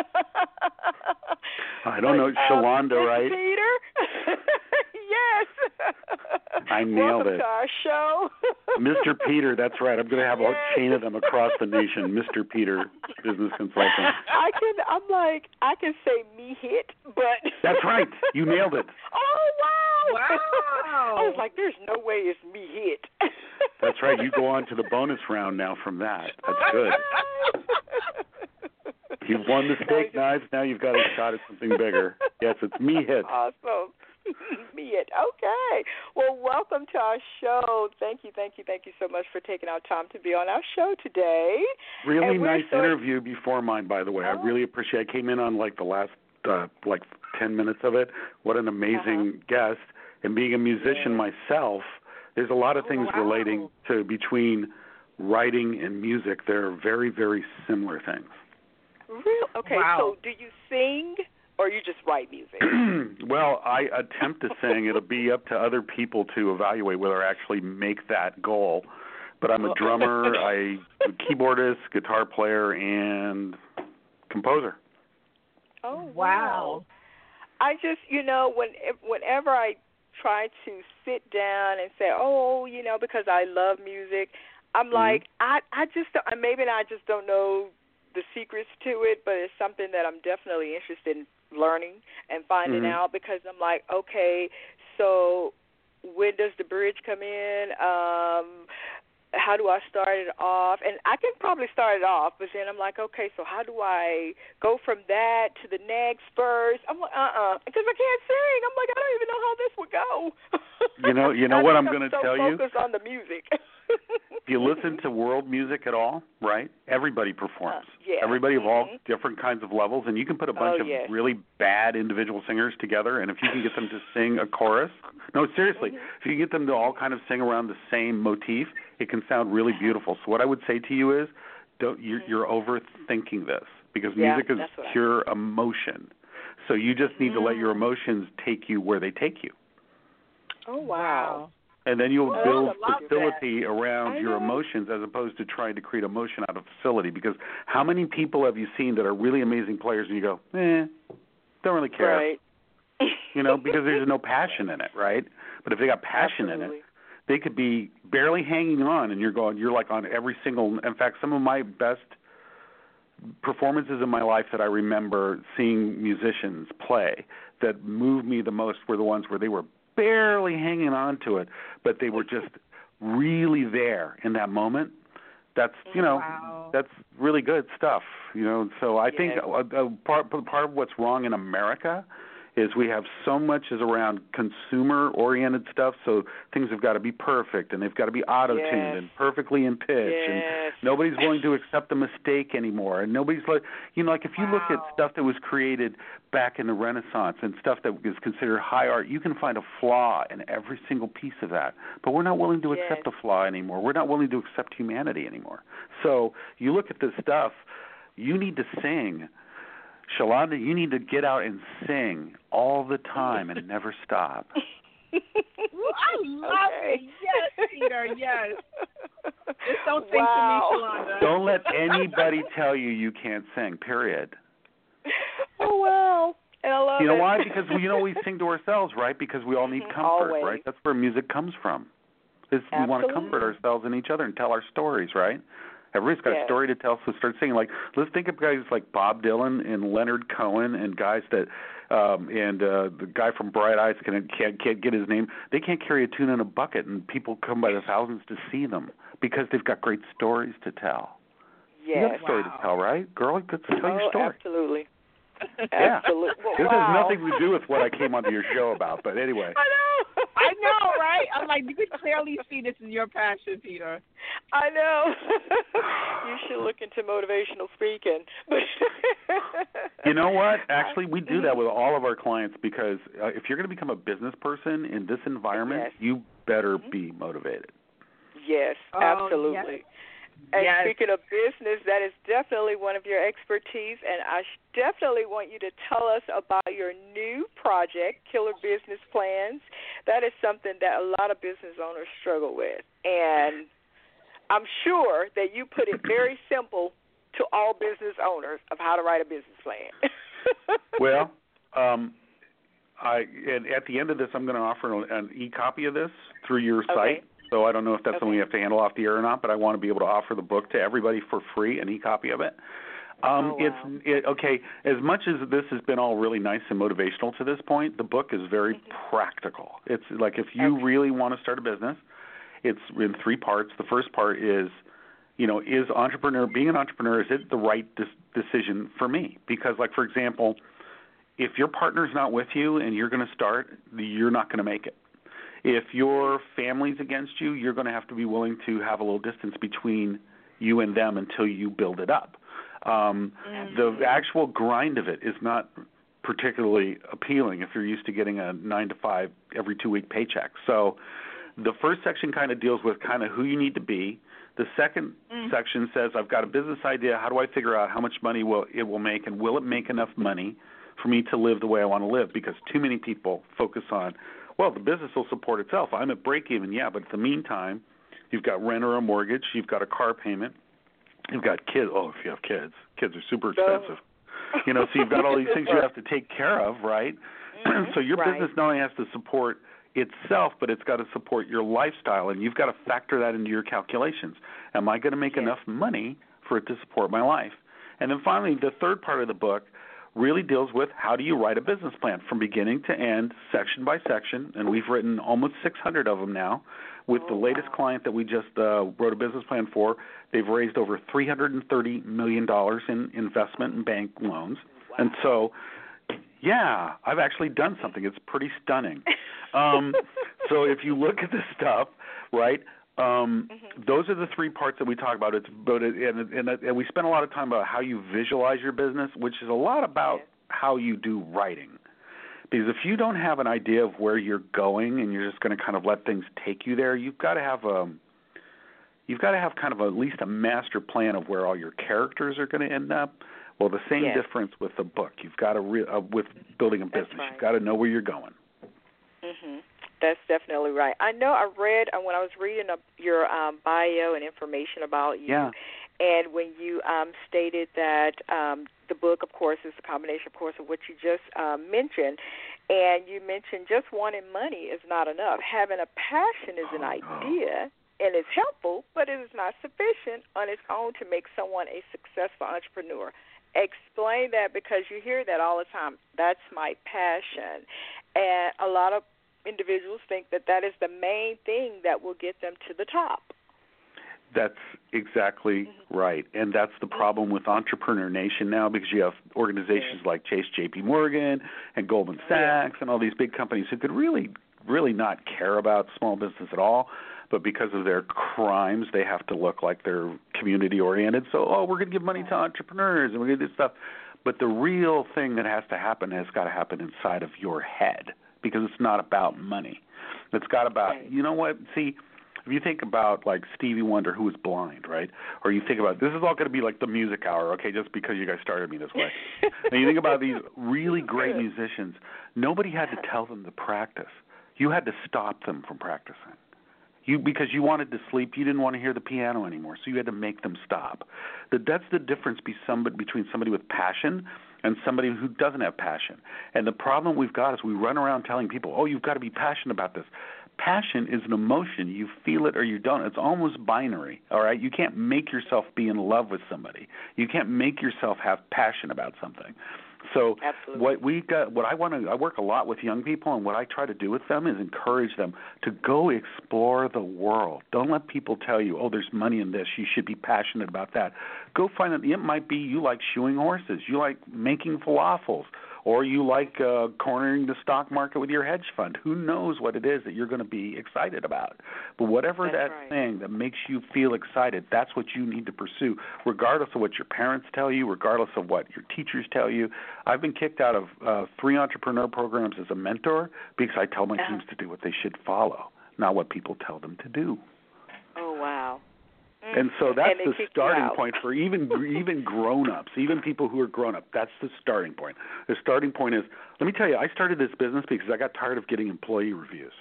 I don't know, um, Shalonda, right? Peter? Yes. I nailed Welcome it. to our show. Mister Peter, that's right. I'm going to have a chain of them across the nation. Mister Peter, business consultant. I can, I'm like, I can say me hit, but. That's right. You nailed it. Oh, wow. Wow. I was like, there's no way it's me hit. That's right. You go on to the bonus round now from that. That's good. You've won the steak knives. Now you've got a shot at something bigger. Yes, it's me hit. Awesome. Me it. Okay. Well, welcome to our show. Thank you, thank you, thank you so much for taking our time to be on our show today. Really And we're nice so- interview before mine, by the way. Oh. I really appreciate it. I came in on like the last uh, like ten minutes of it. What an amazing Uh-huh. guest. And being a musician Yeah. myself, there's a lot of things wow. relating to between writing and music. They're very, very similar things. Real? Okay, Wow. so do you sing or you just write music? Well, I attempt to sing. It'll be up to other people to evaluate whether I actually make that goal. But I'm a drummer, I a keyboardist, guitar player, and composer. Oh, Wow. wow. I just, you know, when whenever I try to sit down and say, oh, you know, because I love music, I'm Mm-hmm. like, I, I just, don't- maybe I just don't know the secrets to it, but it's something that I'm definitely interested in learning and finding mm-hmm. out, because I'm like, okay, so when does the bridge come in? Um, how do I start it off? And I can probably start it off, but then I'm like, okay, so how do I go from that to the next verse? I'm like, uh-uh, because I can't sing. I'm like, I don't even know how this would go. You know, you know what I'm going to so tell you? focused on the music. If you listen to world music at all, right, everybody performs. Uh, yeah. Everybody of all mm-hmm. different kinds of levels, and you can put a bunch oh, of yes. really bad individual singers together, and if you can get them to sing a chorus, no, seriously, mm-hmm. if you can get them to all kind of sing around the same motif, it can sound really beautiful. So what I would say to you is, don't you're, you're overthinking this, because yeah, music is pure emotion. So you just need mm. to let your emotions take you where they take you. Oh, wow. And then you'll oh, build facility around I your know. emotions as opposed to trying to create emotion out of facility. Because how many people have you seen that are really amazing players and you go, eh, don't really care. Right. You know, because there's no passion in it, right? But if they got passion Absolutely. in it, they could be barely hanging on, and you're going, you're like on every single. In fact, some of my best performances in my life that I remember seeing musicians play that moved me the most were the ones where they were barely hanging on to it, but they were just really there in that moment. That's, you know, wow. that's really good stuff, you know. So I yes. think a, a part, part of what's wrong in America is we have so much is around consumer-oriented stuff, so things have got to be perfect, and they've got to be auto-tuned yes. and perfectly in pitch, yes. and nobody's willing to accept a mistake anymore. And nobody's like, you know, like if you wow. look at stuff that was created back in the Renaissance and stuff that is considered high art, you can find a flaw in every single piece of that. But we're not willing to yes. accept a flaw anymore. We're not willing to accept humanity anymore. So you look at this stuff, you need to sing. Shalonda, you need to get out and sing all the time and never stop. I love okay. it. Yes, Peter, yes. Just don't sing wow. to me, Shalonda. Don't let anybody tell you you can't sing, period. Oh, wow. And I love you know it. why? Because we, you know, we sing to ourselves, right? Because we all need comfort, Always. right? That's where music comes from. Is we want to comfort ourselves and each other and tell our stories, right? Everybody's got yes. a story to tell, so start singing. Like, let's think of guys like Bob Dylan and Leonard Cohen and guys that, um, and uh, the guy from Bright Eyes can, can't, can't get his name. They can't carry a tune in a bucket, and people come by the thousands to see them because they've got great stories to tell. Yes. You got a story wow. to tell, right? Girl, let's tell oh, your story. Absolutely. Yeah. Absolutely. Well, this wow. has nothing to do with what I came onto your show about, but anyway. I know. I know, right? I'm like, you can clearly see this is your passion, Peter. I know. You should look into motivational speaking. You know what? Actually, we do that with all of our clients because uh, if you're going to become a business person in this environment, yes. you better mm-hmm. be motivated. Yes, oh, absolutely. Yes. And yes. speaking of business, that is definitely one of your expertise, and I definitely want you to tell us about your new project, Killer Business Plans. That is something that a lot of business owners struggle with, and I'm sure that you put it very simple to all business owners of how to write a business plan. Well, um, I and at the end of this, I'm going to offer an, an e-copy of this through your okay. site. So I don't know if that's okay. something you have to handle off the air or not, but I want to be able to offer the book to everybody for free, an e-copy of it. Um, oh, wow. It's it, okay. As much as this has been all really nice and motivational to this point, the book is very mm-hmm. practical. It's like if you okay. really want to start a business, it's in three parts. The first part is, you know, is entrepreneur being an entrepreneur, is it the right dis- decision for me? Because, like for example, if your partner's not with you and you're going to start, you're not going to make it. If your family's against you, you're going to have to be willing to have a little distance between you and them until you build it up. Um, mm-hmm. The actual grind of it is not particularly appealing if you're used to getting a nine to five every two week paycheck. So the first section kind of deals with kind of who you need to be. The second mm. section says, I've got a business idea. How do I figure out how much money will it will make, and will it make enough money for me to live the way I want to live? Because too many people focus on, well, the business will support itself. I'm at break even, yeah, but in the meantime, you've got rent or a mortgage, you've got a car payment, you've got kids. Oh, if you have kids, kids are super expensive. So, you know, so you've got all these things you have to take care of, right? Mm-hmm. So your right. business not only has to support itself, but it's got to support your lifestyle, and you've got to factor that into your calculations. Am I going to make yes. enough money for it to support my life? And then finally, the third part of the book really deals with how do you write a business plan from beginning to end, section by section, and we've written almost six hundred of them now. With oh, the latest wow. client that we just uh, wrote a business plan for, they've raised over three hundred thirty million dollars in investment and bank loans. Wow. And so, yeah, I've actually done something. It's pretty stunning. Um, so if you look at this stuff, right, Um, mm-hmm. those are the three parts that we talk about. It's but it, and, and, and we spend a lot of time about how you visualize your business, which is a lot about yeah. how you do writing. Because if you don't have an idea of where you're going and you're just going to kind of let things take you there, you've got to have a you've got to have kind of a, at least a master plan of where all your characters are going to end up. Well, the same yes. difference with the book. You've got to re- uh, with building a business. Right. You've got to know where you're going. Mhm. That's definitely right. I know I read uh, when I was reading uh, your um, bio and information about you, yeah. and when you um, stated that um, the book, of course, is a combination, of course, of what you just um, mentioned, and you mentioned just wanting money is not enough. Having a passion is an oh, idea, no. and it's helpful, but it is not sufficient on its own to make someone a successful entrepreneur. Explain that, because you hear that all the time. That's my passion, and a lot of individuals think that that is the main thing that will get them to the top. That's exactly mm-hmm. right. And that's the problem with Entrepreneur Nation now, because you have organizations yeah. like Chase, J P Morgan, and Goldman Sachs, yeah. and all these big companies who could really, really not care about small business at all, but because of their crimes, they have to look like they're community-oriented. So, oh, we're going to give money to entrepreneurs, and we're going to do stuff. But the real thing that has to happen has got to happen inside of your head, because it's not about money. It's got about, right. you know what, see, if you think about like Stevie Wonder, who was blind, right? Or you think about, this is all going to be like the music hour, okay, just because you guys started me this way. And you think about these really great musicians, nobody had to tell them to practice. You had to stop them from practicing. You because you wanted to sleep, you didn't want to hear the piano anymore, so you had to make them stop. That that's the difference be somebody, between somebody with passion and somebody who doesn't have passion. And the problem we've got is we run around telling people, oh, you've got to be passionate about this. Passion is an emotion. You feel it or you don't. It's almost binary, all right? You can't make yourself be in love with somebody. You can't make yourself have passion about something. So Absolutely. what we got, what I want to, I work a lot with young people, and what I try to do with them is encourage them to go explore the world. Don't let people tell you, oh, there's money in this, you should be passionate about that. Go find it. It might be you like shoeing horses, you like making falafels, or you like uh, cornering the stock market with your hedge fund. Who knows what it is that you're going to be excited about? But whatever that's that right. thing that makes you feel excited, that's what you need to pursue, regardless of what your parents tell you, regardless of what your teachers tell you. I've been kicked out of uh, three entrepreneur programs as a mentor because I tell my uh-huh. teams to do what they should follow, not what people tell them to do. Oh, wow. And so that's and the starting point for even even grown-ups, even people who are grown-up. That's the starting point. The starting point is, let me tell you, I started this business because I got tired of getting employee reviews.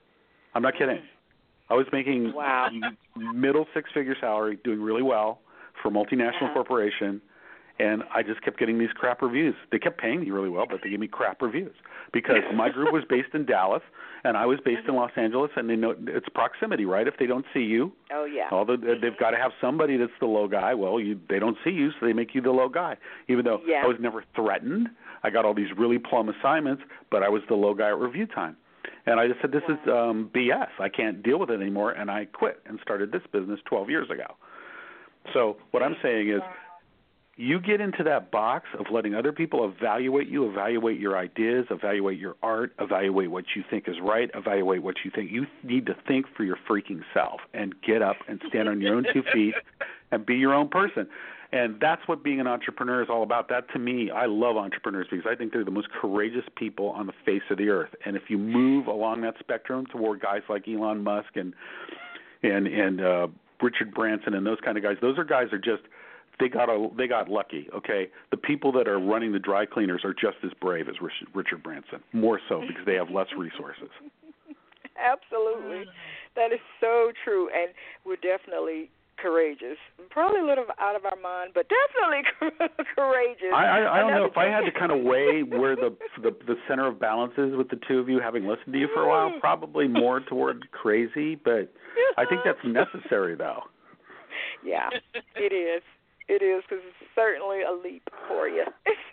I'm not kidding. I was making wow. middle six-figure salary, doing really well for a multinational uh-huh. corporation, and I just kept getting these crap reviews. They kept paying me really well, but they gave me crap reviews because my group was based in Dallas, and I was based in Los Angeles, and they know it's proximity, right? If they don't see you, oh yeah, all the, mm-hmm. they've got to have somebody that's the low guy. Well, you, they don't see you, so they make you the low guy. Even though yeah. I was never threatened, I got all these really plum assignments, but I was the low guy at review time. And I just said, this wow. is um, B S. I can't deal with it anymore, and I quit and started this business twelve years ago. So what I'm saying is, you get into that box of letting other people evaluate you, evaluate your ideas, evaluate your art, evaluate what you think is right, evaluate what you think. You need to think for your freaking self and get up and stand on your own two feet and be your own person. And that's what being an entrepreneur is all about. That, to me, I love entrepreneurs because I think they're the most courageous people on the face of the earth. And if you move along that spectrum toward guys like Elon Musk and and and uh, Richard Branson and those kind of guys, those are guys that are just – They got a, they got lucky, okay? The people that are running the dry cleaners are just as brave as Richard Branson, more so because they have less resources. Absolutely. That is so true, and we're definitely courageous. Probably a little out of our mind, but definitely courageous. I, I, I don't know. If I had to kind of weigh where the, the the center of balance is with the two of you, having listened to you for a while, probably more toward crazy, but I think that's necessary, though. Yeah, it is. It is, because it's certainly a leap for you.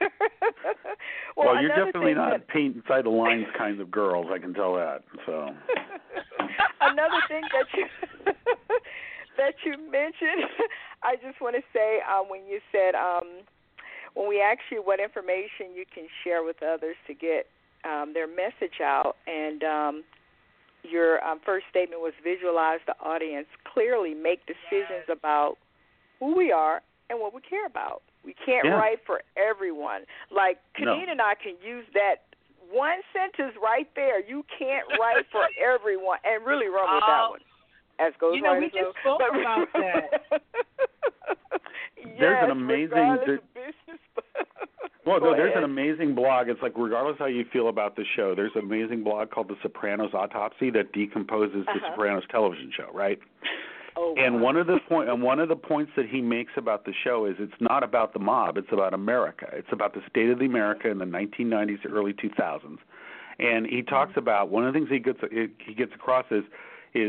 well, well, you're definitely not that... paint inside the lines kinds of girls. I can tell that. So another thing that you that you mentioned, I just want to say um, when you said um, when we asked you what information you can share with others to get um, their message out, and um, your um, first statement was visualize the audience clearly, make decisions yes. about who we are and what we care about. We can't yeah. write for everyone. Like, Kaneen no. and I can use that one sentence right there. You can't write for everyone, and really run with uh, that one. As goes you know, right we as just spoke but, about that. There's yes, an amazing... There, business, well, no, there's ahead. an amazing blog. It's like, regardless how you feel about the show, there's an amazing blog called The Sopranos Autopsy that decomposes uh-huh. the Sopranos television show, right? Oh, wow. And one of the point, and one of the points that he makes about the show is it's not about the mob; it's about America. It's about the state of the America in the nineteen nineties, early two thousands. And he talks mm-hmm. about one of the things he gets he gets across is is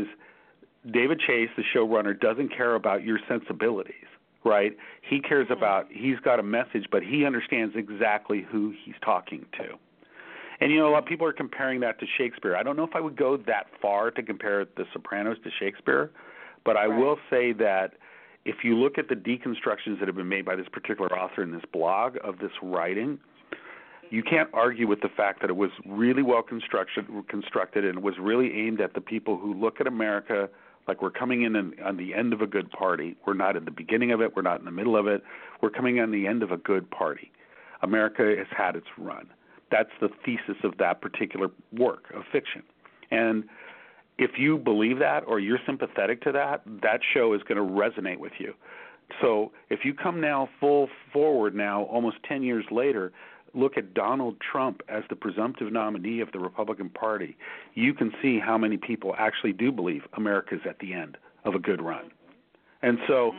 David Chase, the showrunner, doesn't care about your sensibilities, right? He cares mm-hmm. about he's got a message, but he understands exactly who he's talking to. And, you know, a lot of people are comparing that to Shakespeare. I don't know if I would go that far to compare The Sopranos to Shakespeare. But I right. will say that if you look at the deconstructions that have been made by this particular author in this blog of this writing, you can't argue with the fact that it was really well constructed, constructed and was really aimed at the people who look at America like we're coming in and, on the end of a good party. We're not at the beginning of it. We're not in the middle of it. We're coming on the end of a good party. America has had its run. That's the thesis of that particular work of fiction. And if you believe that or you're sympathetic to that, that show is going to resonate with you. So if you come now full forward now, almost ten years later, look at Donald Trump as the presumptive nominee of the Republican Party, you can see how many people actually do believe America's at the end of a good run. And so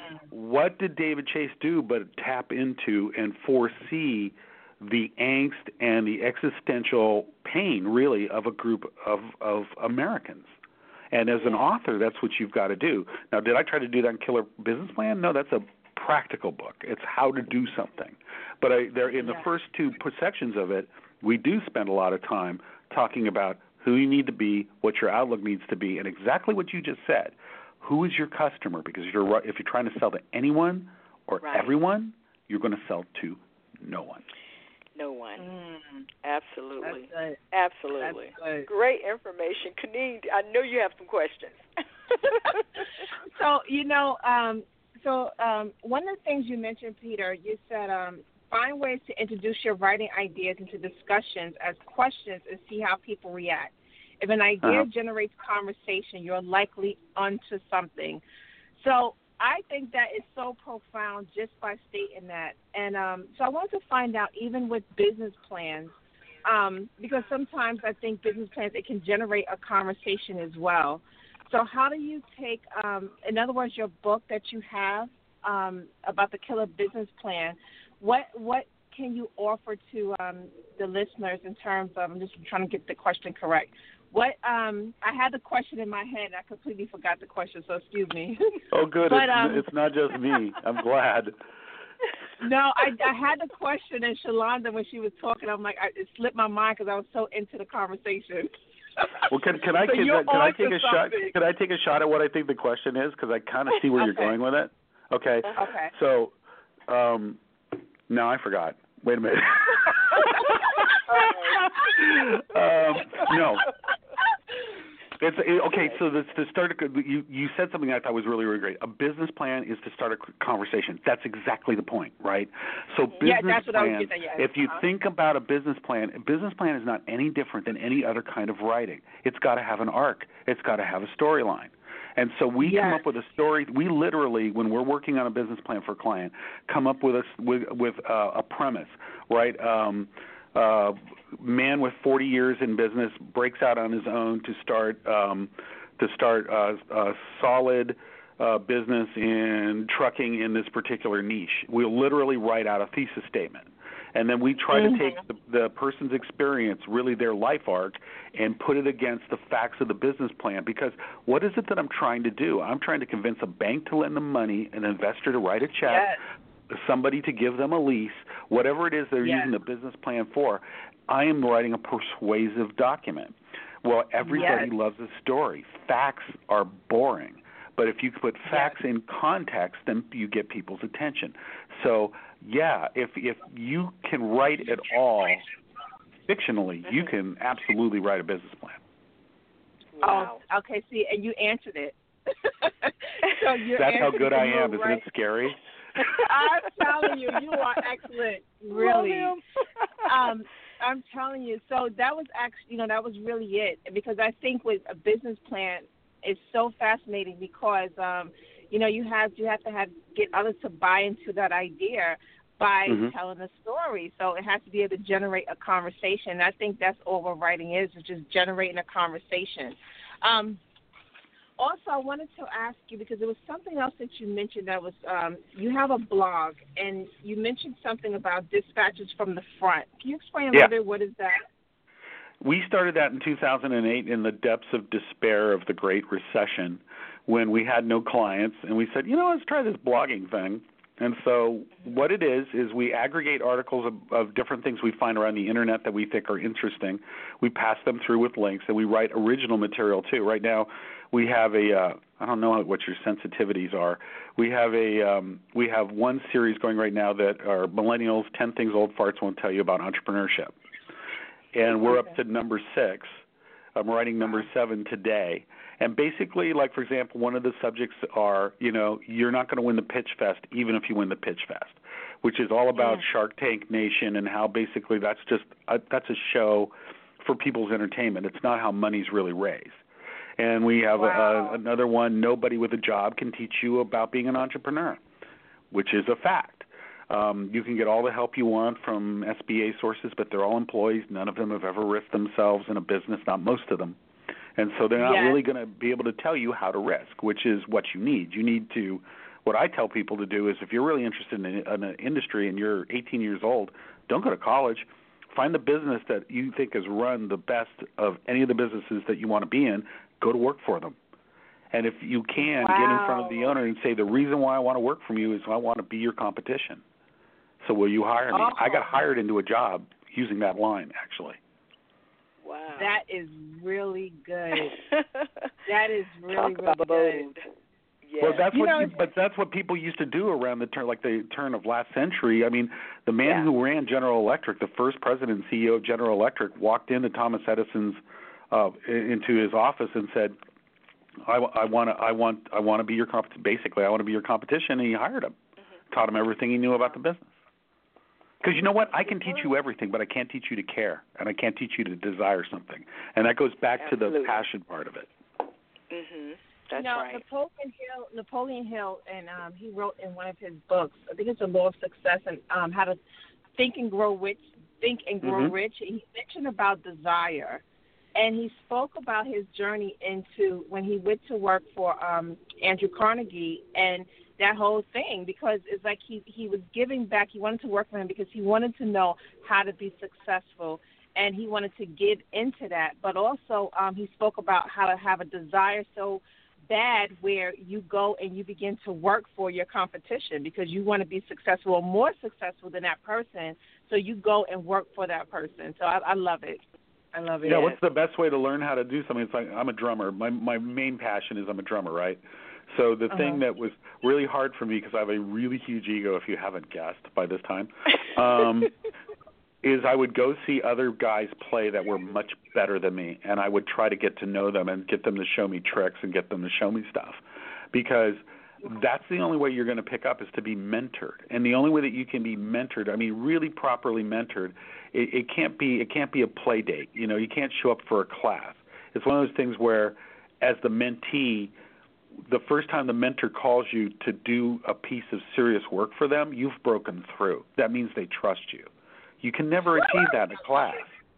what did David Chase do but tap into and foresee the angst and the existential pain, really, of a group of, of Americans. And as an author, that's what you've got to do. Now, did I try to do that in Killer Business Plan? No, that's a practical book. It's how to do something. But I, there, in the yeah. first two sections of it, we do spend a lot of time talking about who you need to be, what your outlook needs to be, and exactly what you just said. Who is your customer? Because if you're, if you're trying to sell to anyone or right. everyone, you're going to sell to no one. No one. Mm. Absolutely. That's Absolutely. That's Great information. Kaneen, I know you have some questions. so, you know, um, so um, one of the things you mentioned, Peter, you said um, find ways to introduce your writing ideas into discussions as questions and see how people react. If an idea uh-huh. generates conversation, you're likely onto something. So I think that is so profound just by stating that. And um, so I wanted to find out, even with business plans, um, because sometimes I think business plans, it can generate a conversation as well. So how do you take, um, in other words, your book that you have um, about the Killer Business Plan, what what can you offer to um, the listeners in terms of, I'm just trying to get the question correct, What um, I had the question in my head, and I completely forgot the question, so excuse me. Oh, good. But, it's, um, it's not just me. I'm glad. No, I, I had the question, and Shalonda, when she was talking, I'm like, I, it slipped my mind because I was so into the conversation. Well, can can I so can, can I take a shot? something. Can I take a shot at what I think the question is? Because I kind of see where okay. you're going with it. Okay. Okay. So, um, no, I forgot. Wait a minute. um, no. It's it, okay. So the, to start, a, you you said something I thought was really really great. A business plan is to start a conversation. That's exactly the point, right? So business yeah, that's what plan. I was getting at, yes. If you uh-huh. think about a business plan, a business plan is not any different than any other kind of writing. It's got to have an arc. It's got to have a storyline. And so we yes. come up with a story. We literally, when we're working on a business plan for a client, come up with a with, with uh, a premise, right? Um, Uh, man with forty years in business breaks out on his own to start um, to start uh, a solid uh, business in trucking in this particular niche. We'll literally write out a thesis statement, And then we try mm-hmm. to take the, the person's experience, really their life arc, and put it against the facts of the business plan. Because what is it that I'm trying to do? I'm trying to convince a bank to lend them money, an investor to write a check, yes. somebody to give them a lease, whatever it is they're yes. using the business plan for. I am writing a persuasive document. Well, everybody yes. loves a story. Facts are boring. But if you put facts yes. in context, then you get people's attention. So, yeah, if if you can write it all fictionally, mm-hmm. you can absolutely write a business plan. Wow. Oh, okay. See, and you answered it. so you That's how good I am. Right. Isn't it scary? I'm telling you, you are excellent. Really. um, I'm telling you. So that was actually, you know, that was really it. Because I think with a business plan, it's so fascinating because, um, you know, you have you have to have get others to buy into that idea by mm-hmm. telling a story. So it has to be able to generate a conversation. And I think that's all what writing is, is just generating a conversation. Um, also, I wanted to ask you, because there was something else that you mentioned that was, um, you have a blog, and you mentioned something about dispatches from the front. Can you explain a yeah. little bit what is that? We started that in two thousand eight in the depths of despair of the Great Recession when we had no clients, and we said, you know, let's try this blogging thing. And so what it is is we aggregate articles of, of different things we find around the Internet that we think are interesting. We pass them through with links, and we write original material, too. Right now we have a uh, – I don't know what your sensitivities are. We have a um, we have one series going right now that are Millennials, ten Things Old Farts Won't Tell You About Entrepreneurship. And we're up to number six. I'm writing number seven today. And basically, like, for example, one of the subjects are, you know, you're not going to win the Pitch Fest even if you win the Pitch Fest, which is all about mm. Shark Tank Nation and how basically that's just a, that's a show for people's entertainment. It's not how money's really raised. And we have wow. a, another one, Nobody with a Job Can Teach You About Being an Entrepreneur, which is a fact. Um, you can get all the help you want from S B A sources, but they're all employees. None of them have ever risked themselves in a business, not most of them. And so they're not yes. really going to be able to tell you how to risk, which is what you need. You need to, what I tell people to do is if you're really interested in, in an industry and you're eighteen years old, don't go to college. Find the business that you think has run the best of any of the businesses that you want to be in. Go to work for them. And if you can, wow. get in front of the owner and say, the reason why I want to work for you is I want to be your competition. So will you hire me? Oh. I got hired into a job using that line, actually. Wow. That is really good. that is really, Talk really about good. bold. Yeah. Well, that's you what, know, you, but that's what people used to do around the turn, like the turn of last century. I mean, the man yeah. who ran General Electric, the first president and C E O of General Electric, walked into Thomas Edison's uh, into his office and said, "I, I want to, I want, I want to be your comp- basically, I want to be your competition." And he hired him, mm-hmm. taught him everything he knew about the business. Because you know what? I can teach you everything, but I can't teach you to care, and I can't teach you to desire something. And that goes back Absolutely. to the passion part of it. Mhm. That's you know, right. Napoleon Hill, Napoleon Hill, and um, he wrote in one of his books, I think it's The Law of Success and um, How to Think and Grow Rich. Think and Grow mm-hmm. Rich. He mentioned about desire, and he spoke about his journey into when he went to work for um, Andrew Carnegie and that whole thing, because it's like he, he was giving back. He wanted to work for him because he wanted to know how to be successful, and he wanted to get into that. But also um, he spoke about how to have a desire so bad where you go and you begin to work for your competition because you want to be successful or more successful than that person, so you go and work for that person. So I, I love it. I love it. Yeah, what's the best way to learn how to do something? It's like I'm a drummer. My my main passion is I'm a drummer, right? So the uh-huh. thing that was really hard for me, because I have a really huge ego, if you haven't guessed by this time, um, is I would go see other guys play that were much better than me, and I would try to get to know them and get them to show me tricks and get them to show me stuff, because that's the only way you're going to pick up is to be mentored. And the only way that you can be mentored, I mean, really properly mentored, it, it can't be it can't be a play date. You know, you can't show up for a class. It's one of those things where, as the mentee, the first time the mentor calls you to do a piece of serious work for them, you've broken through. That means they trust you. You can never achieve that in a class.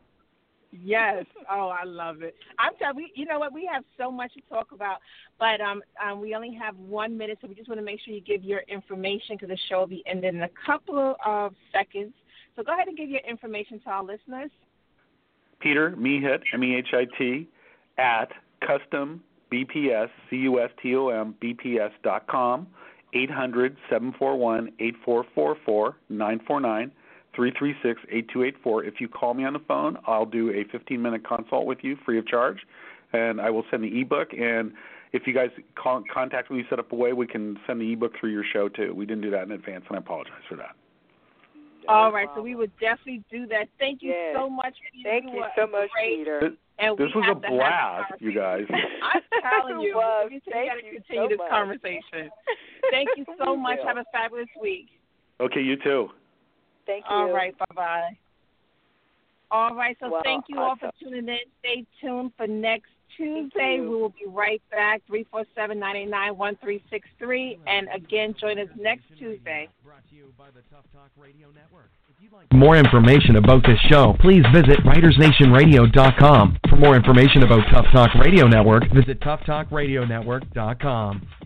Yes. Oh, I love it. I'm telling you, you know what? We have so much to talk about, but um, um, we only have one minute, so we just want to make sure you give your information because the show will be ending in a couple of seconds. So go ahead and give your information to our listeners. Peter Mehit, M E H I T, at custom B P S, C U S T O M, B P S dot com, eight hundred, seven four one, eight four four four, nine four nine, three three six, eight two eight four. If you call me on the phone, I'll do a fifteen-minute consult with you free of charge, and I will send the ebook. And if you guys call, contact me, set up a way, we can send the ebook through your show, too. We didn't do that in advance, and I apologize for that. No All right, problem. so we would definitely do that. Thank you yes. so much, Peter. Thank you, you so much, great. Peter. This, And this we was have a to have blast, this you guys. I'm telling you, It was. we Thank got to you continue so this much. conversation. Thank you so We much. will. Have a fabulous week. Okay, you too. Thank you. All right, bye-bye. All right, so Well, thank you all awesome. for tuning in. Stay tuned for next Tuesday. We will be right back, three four seven, nine eight nine, one three six three. And again, join us next Tuesday. Brought to you by the Tough Talk Radio Network. If you'd like more information about this show, please visit writers nation radio dot com. For more information about Tough Talk Radio Network, visit tough talk radio network dot com.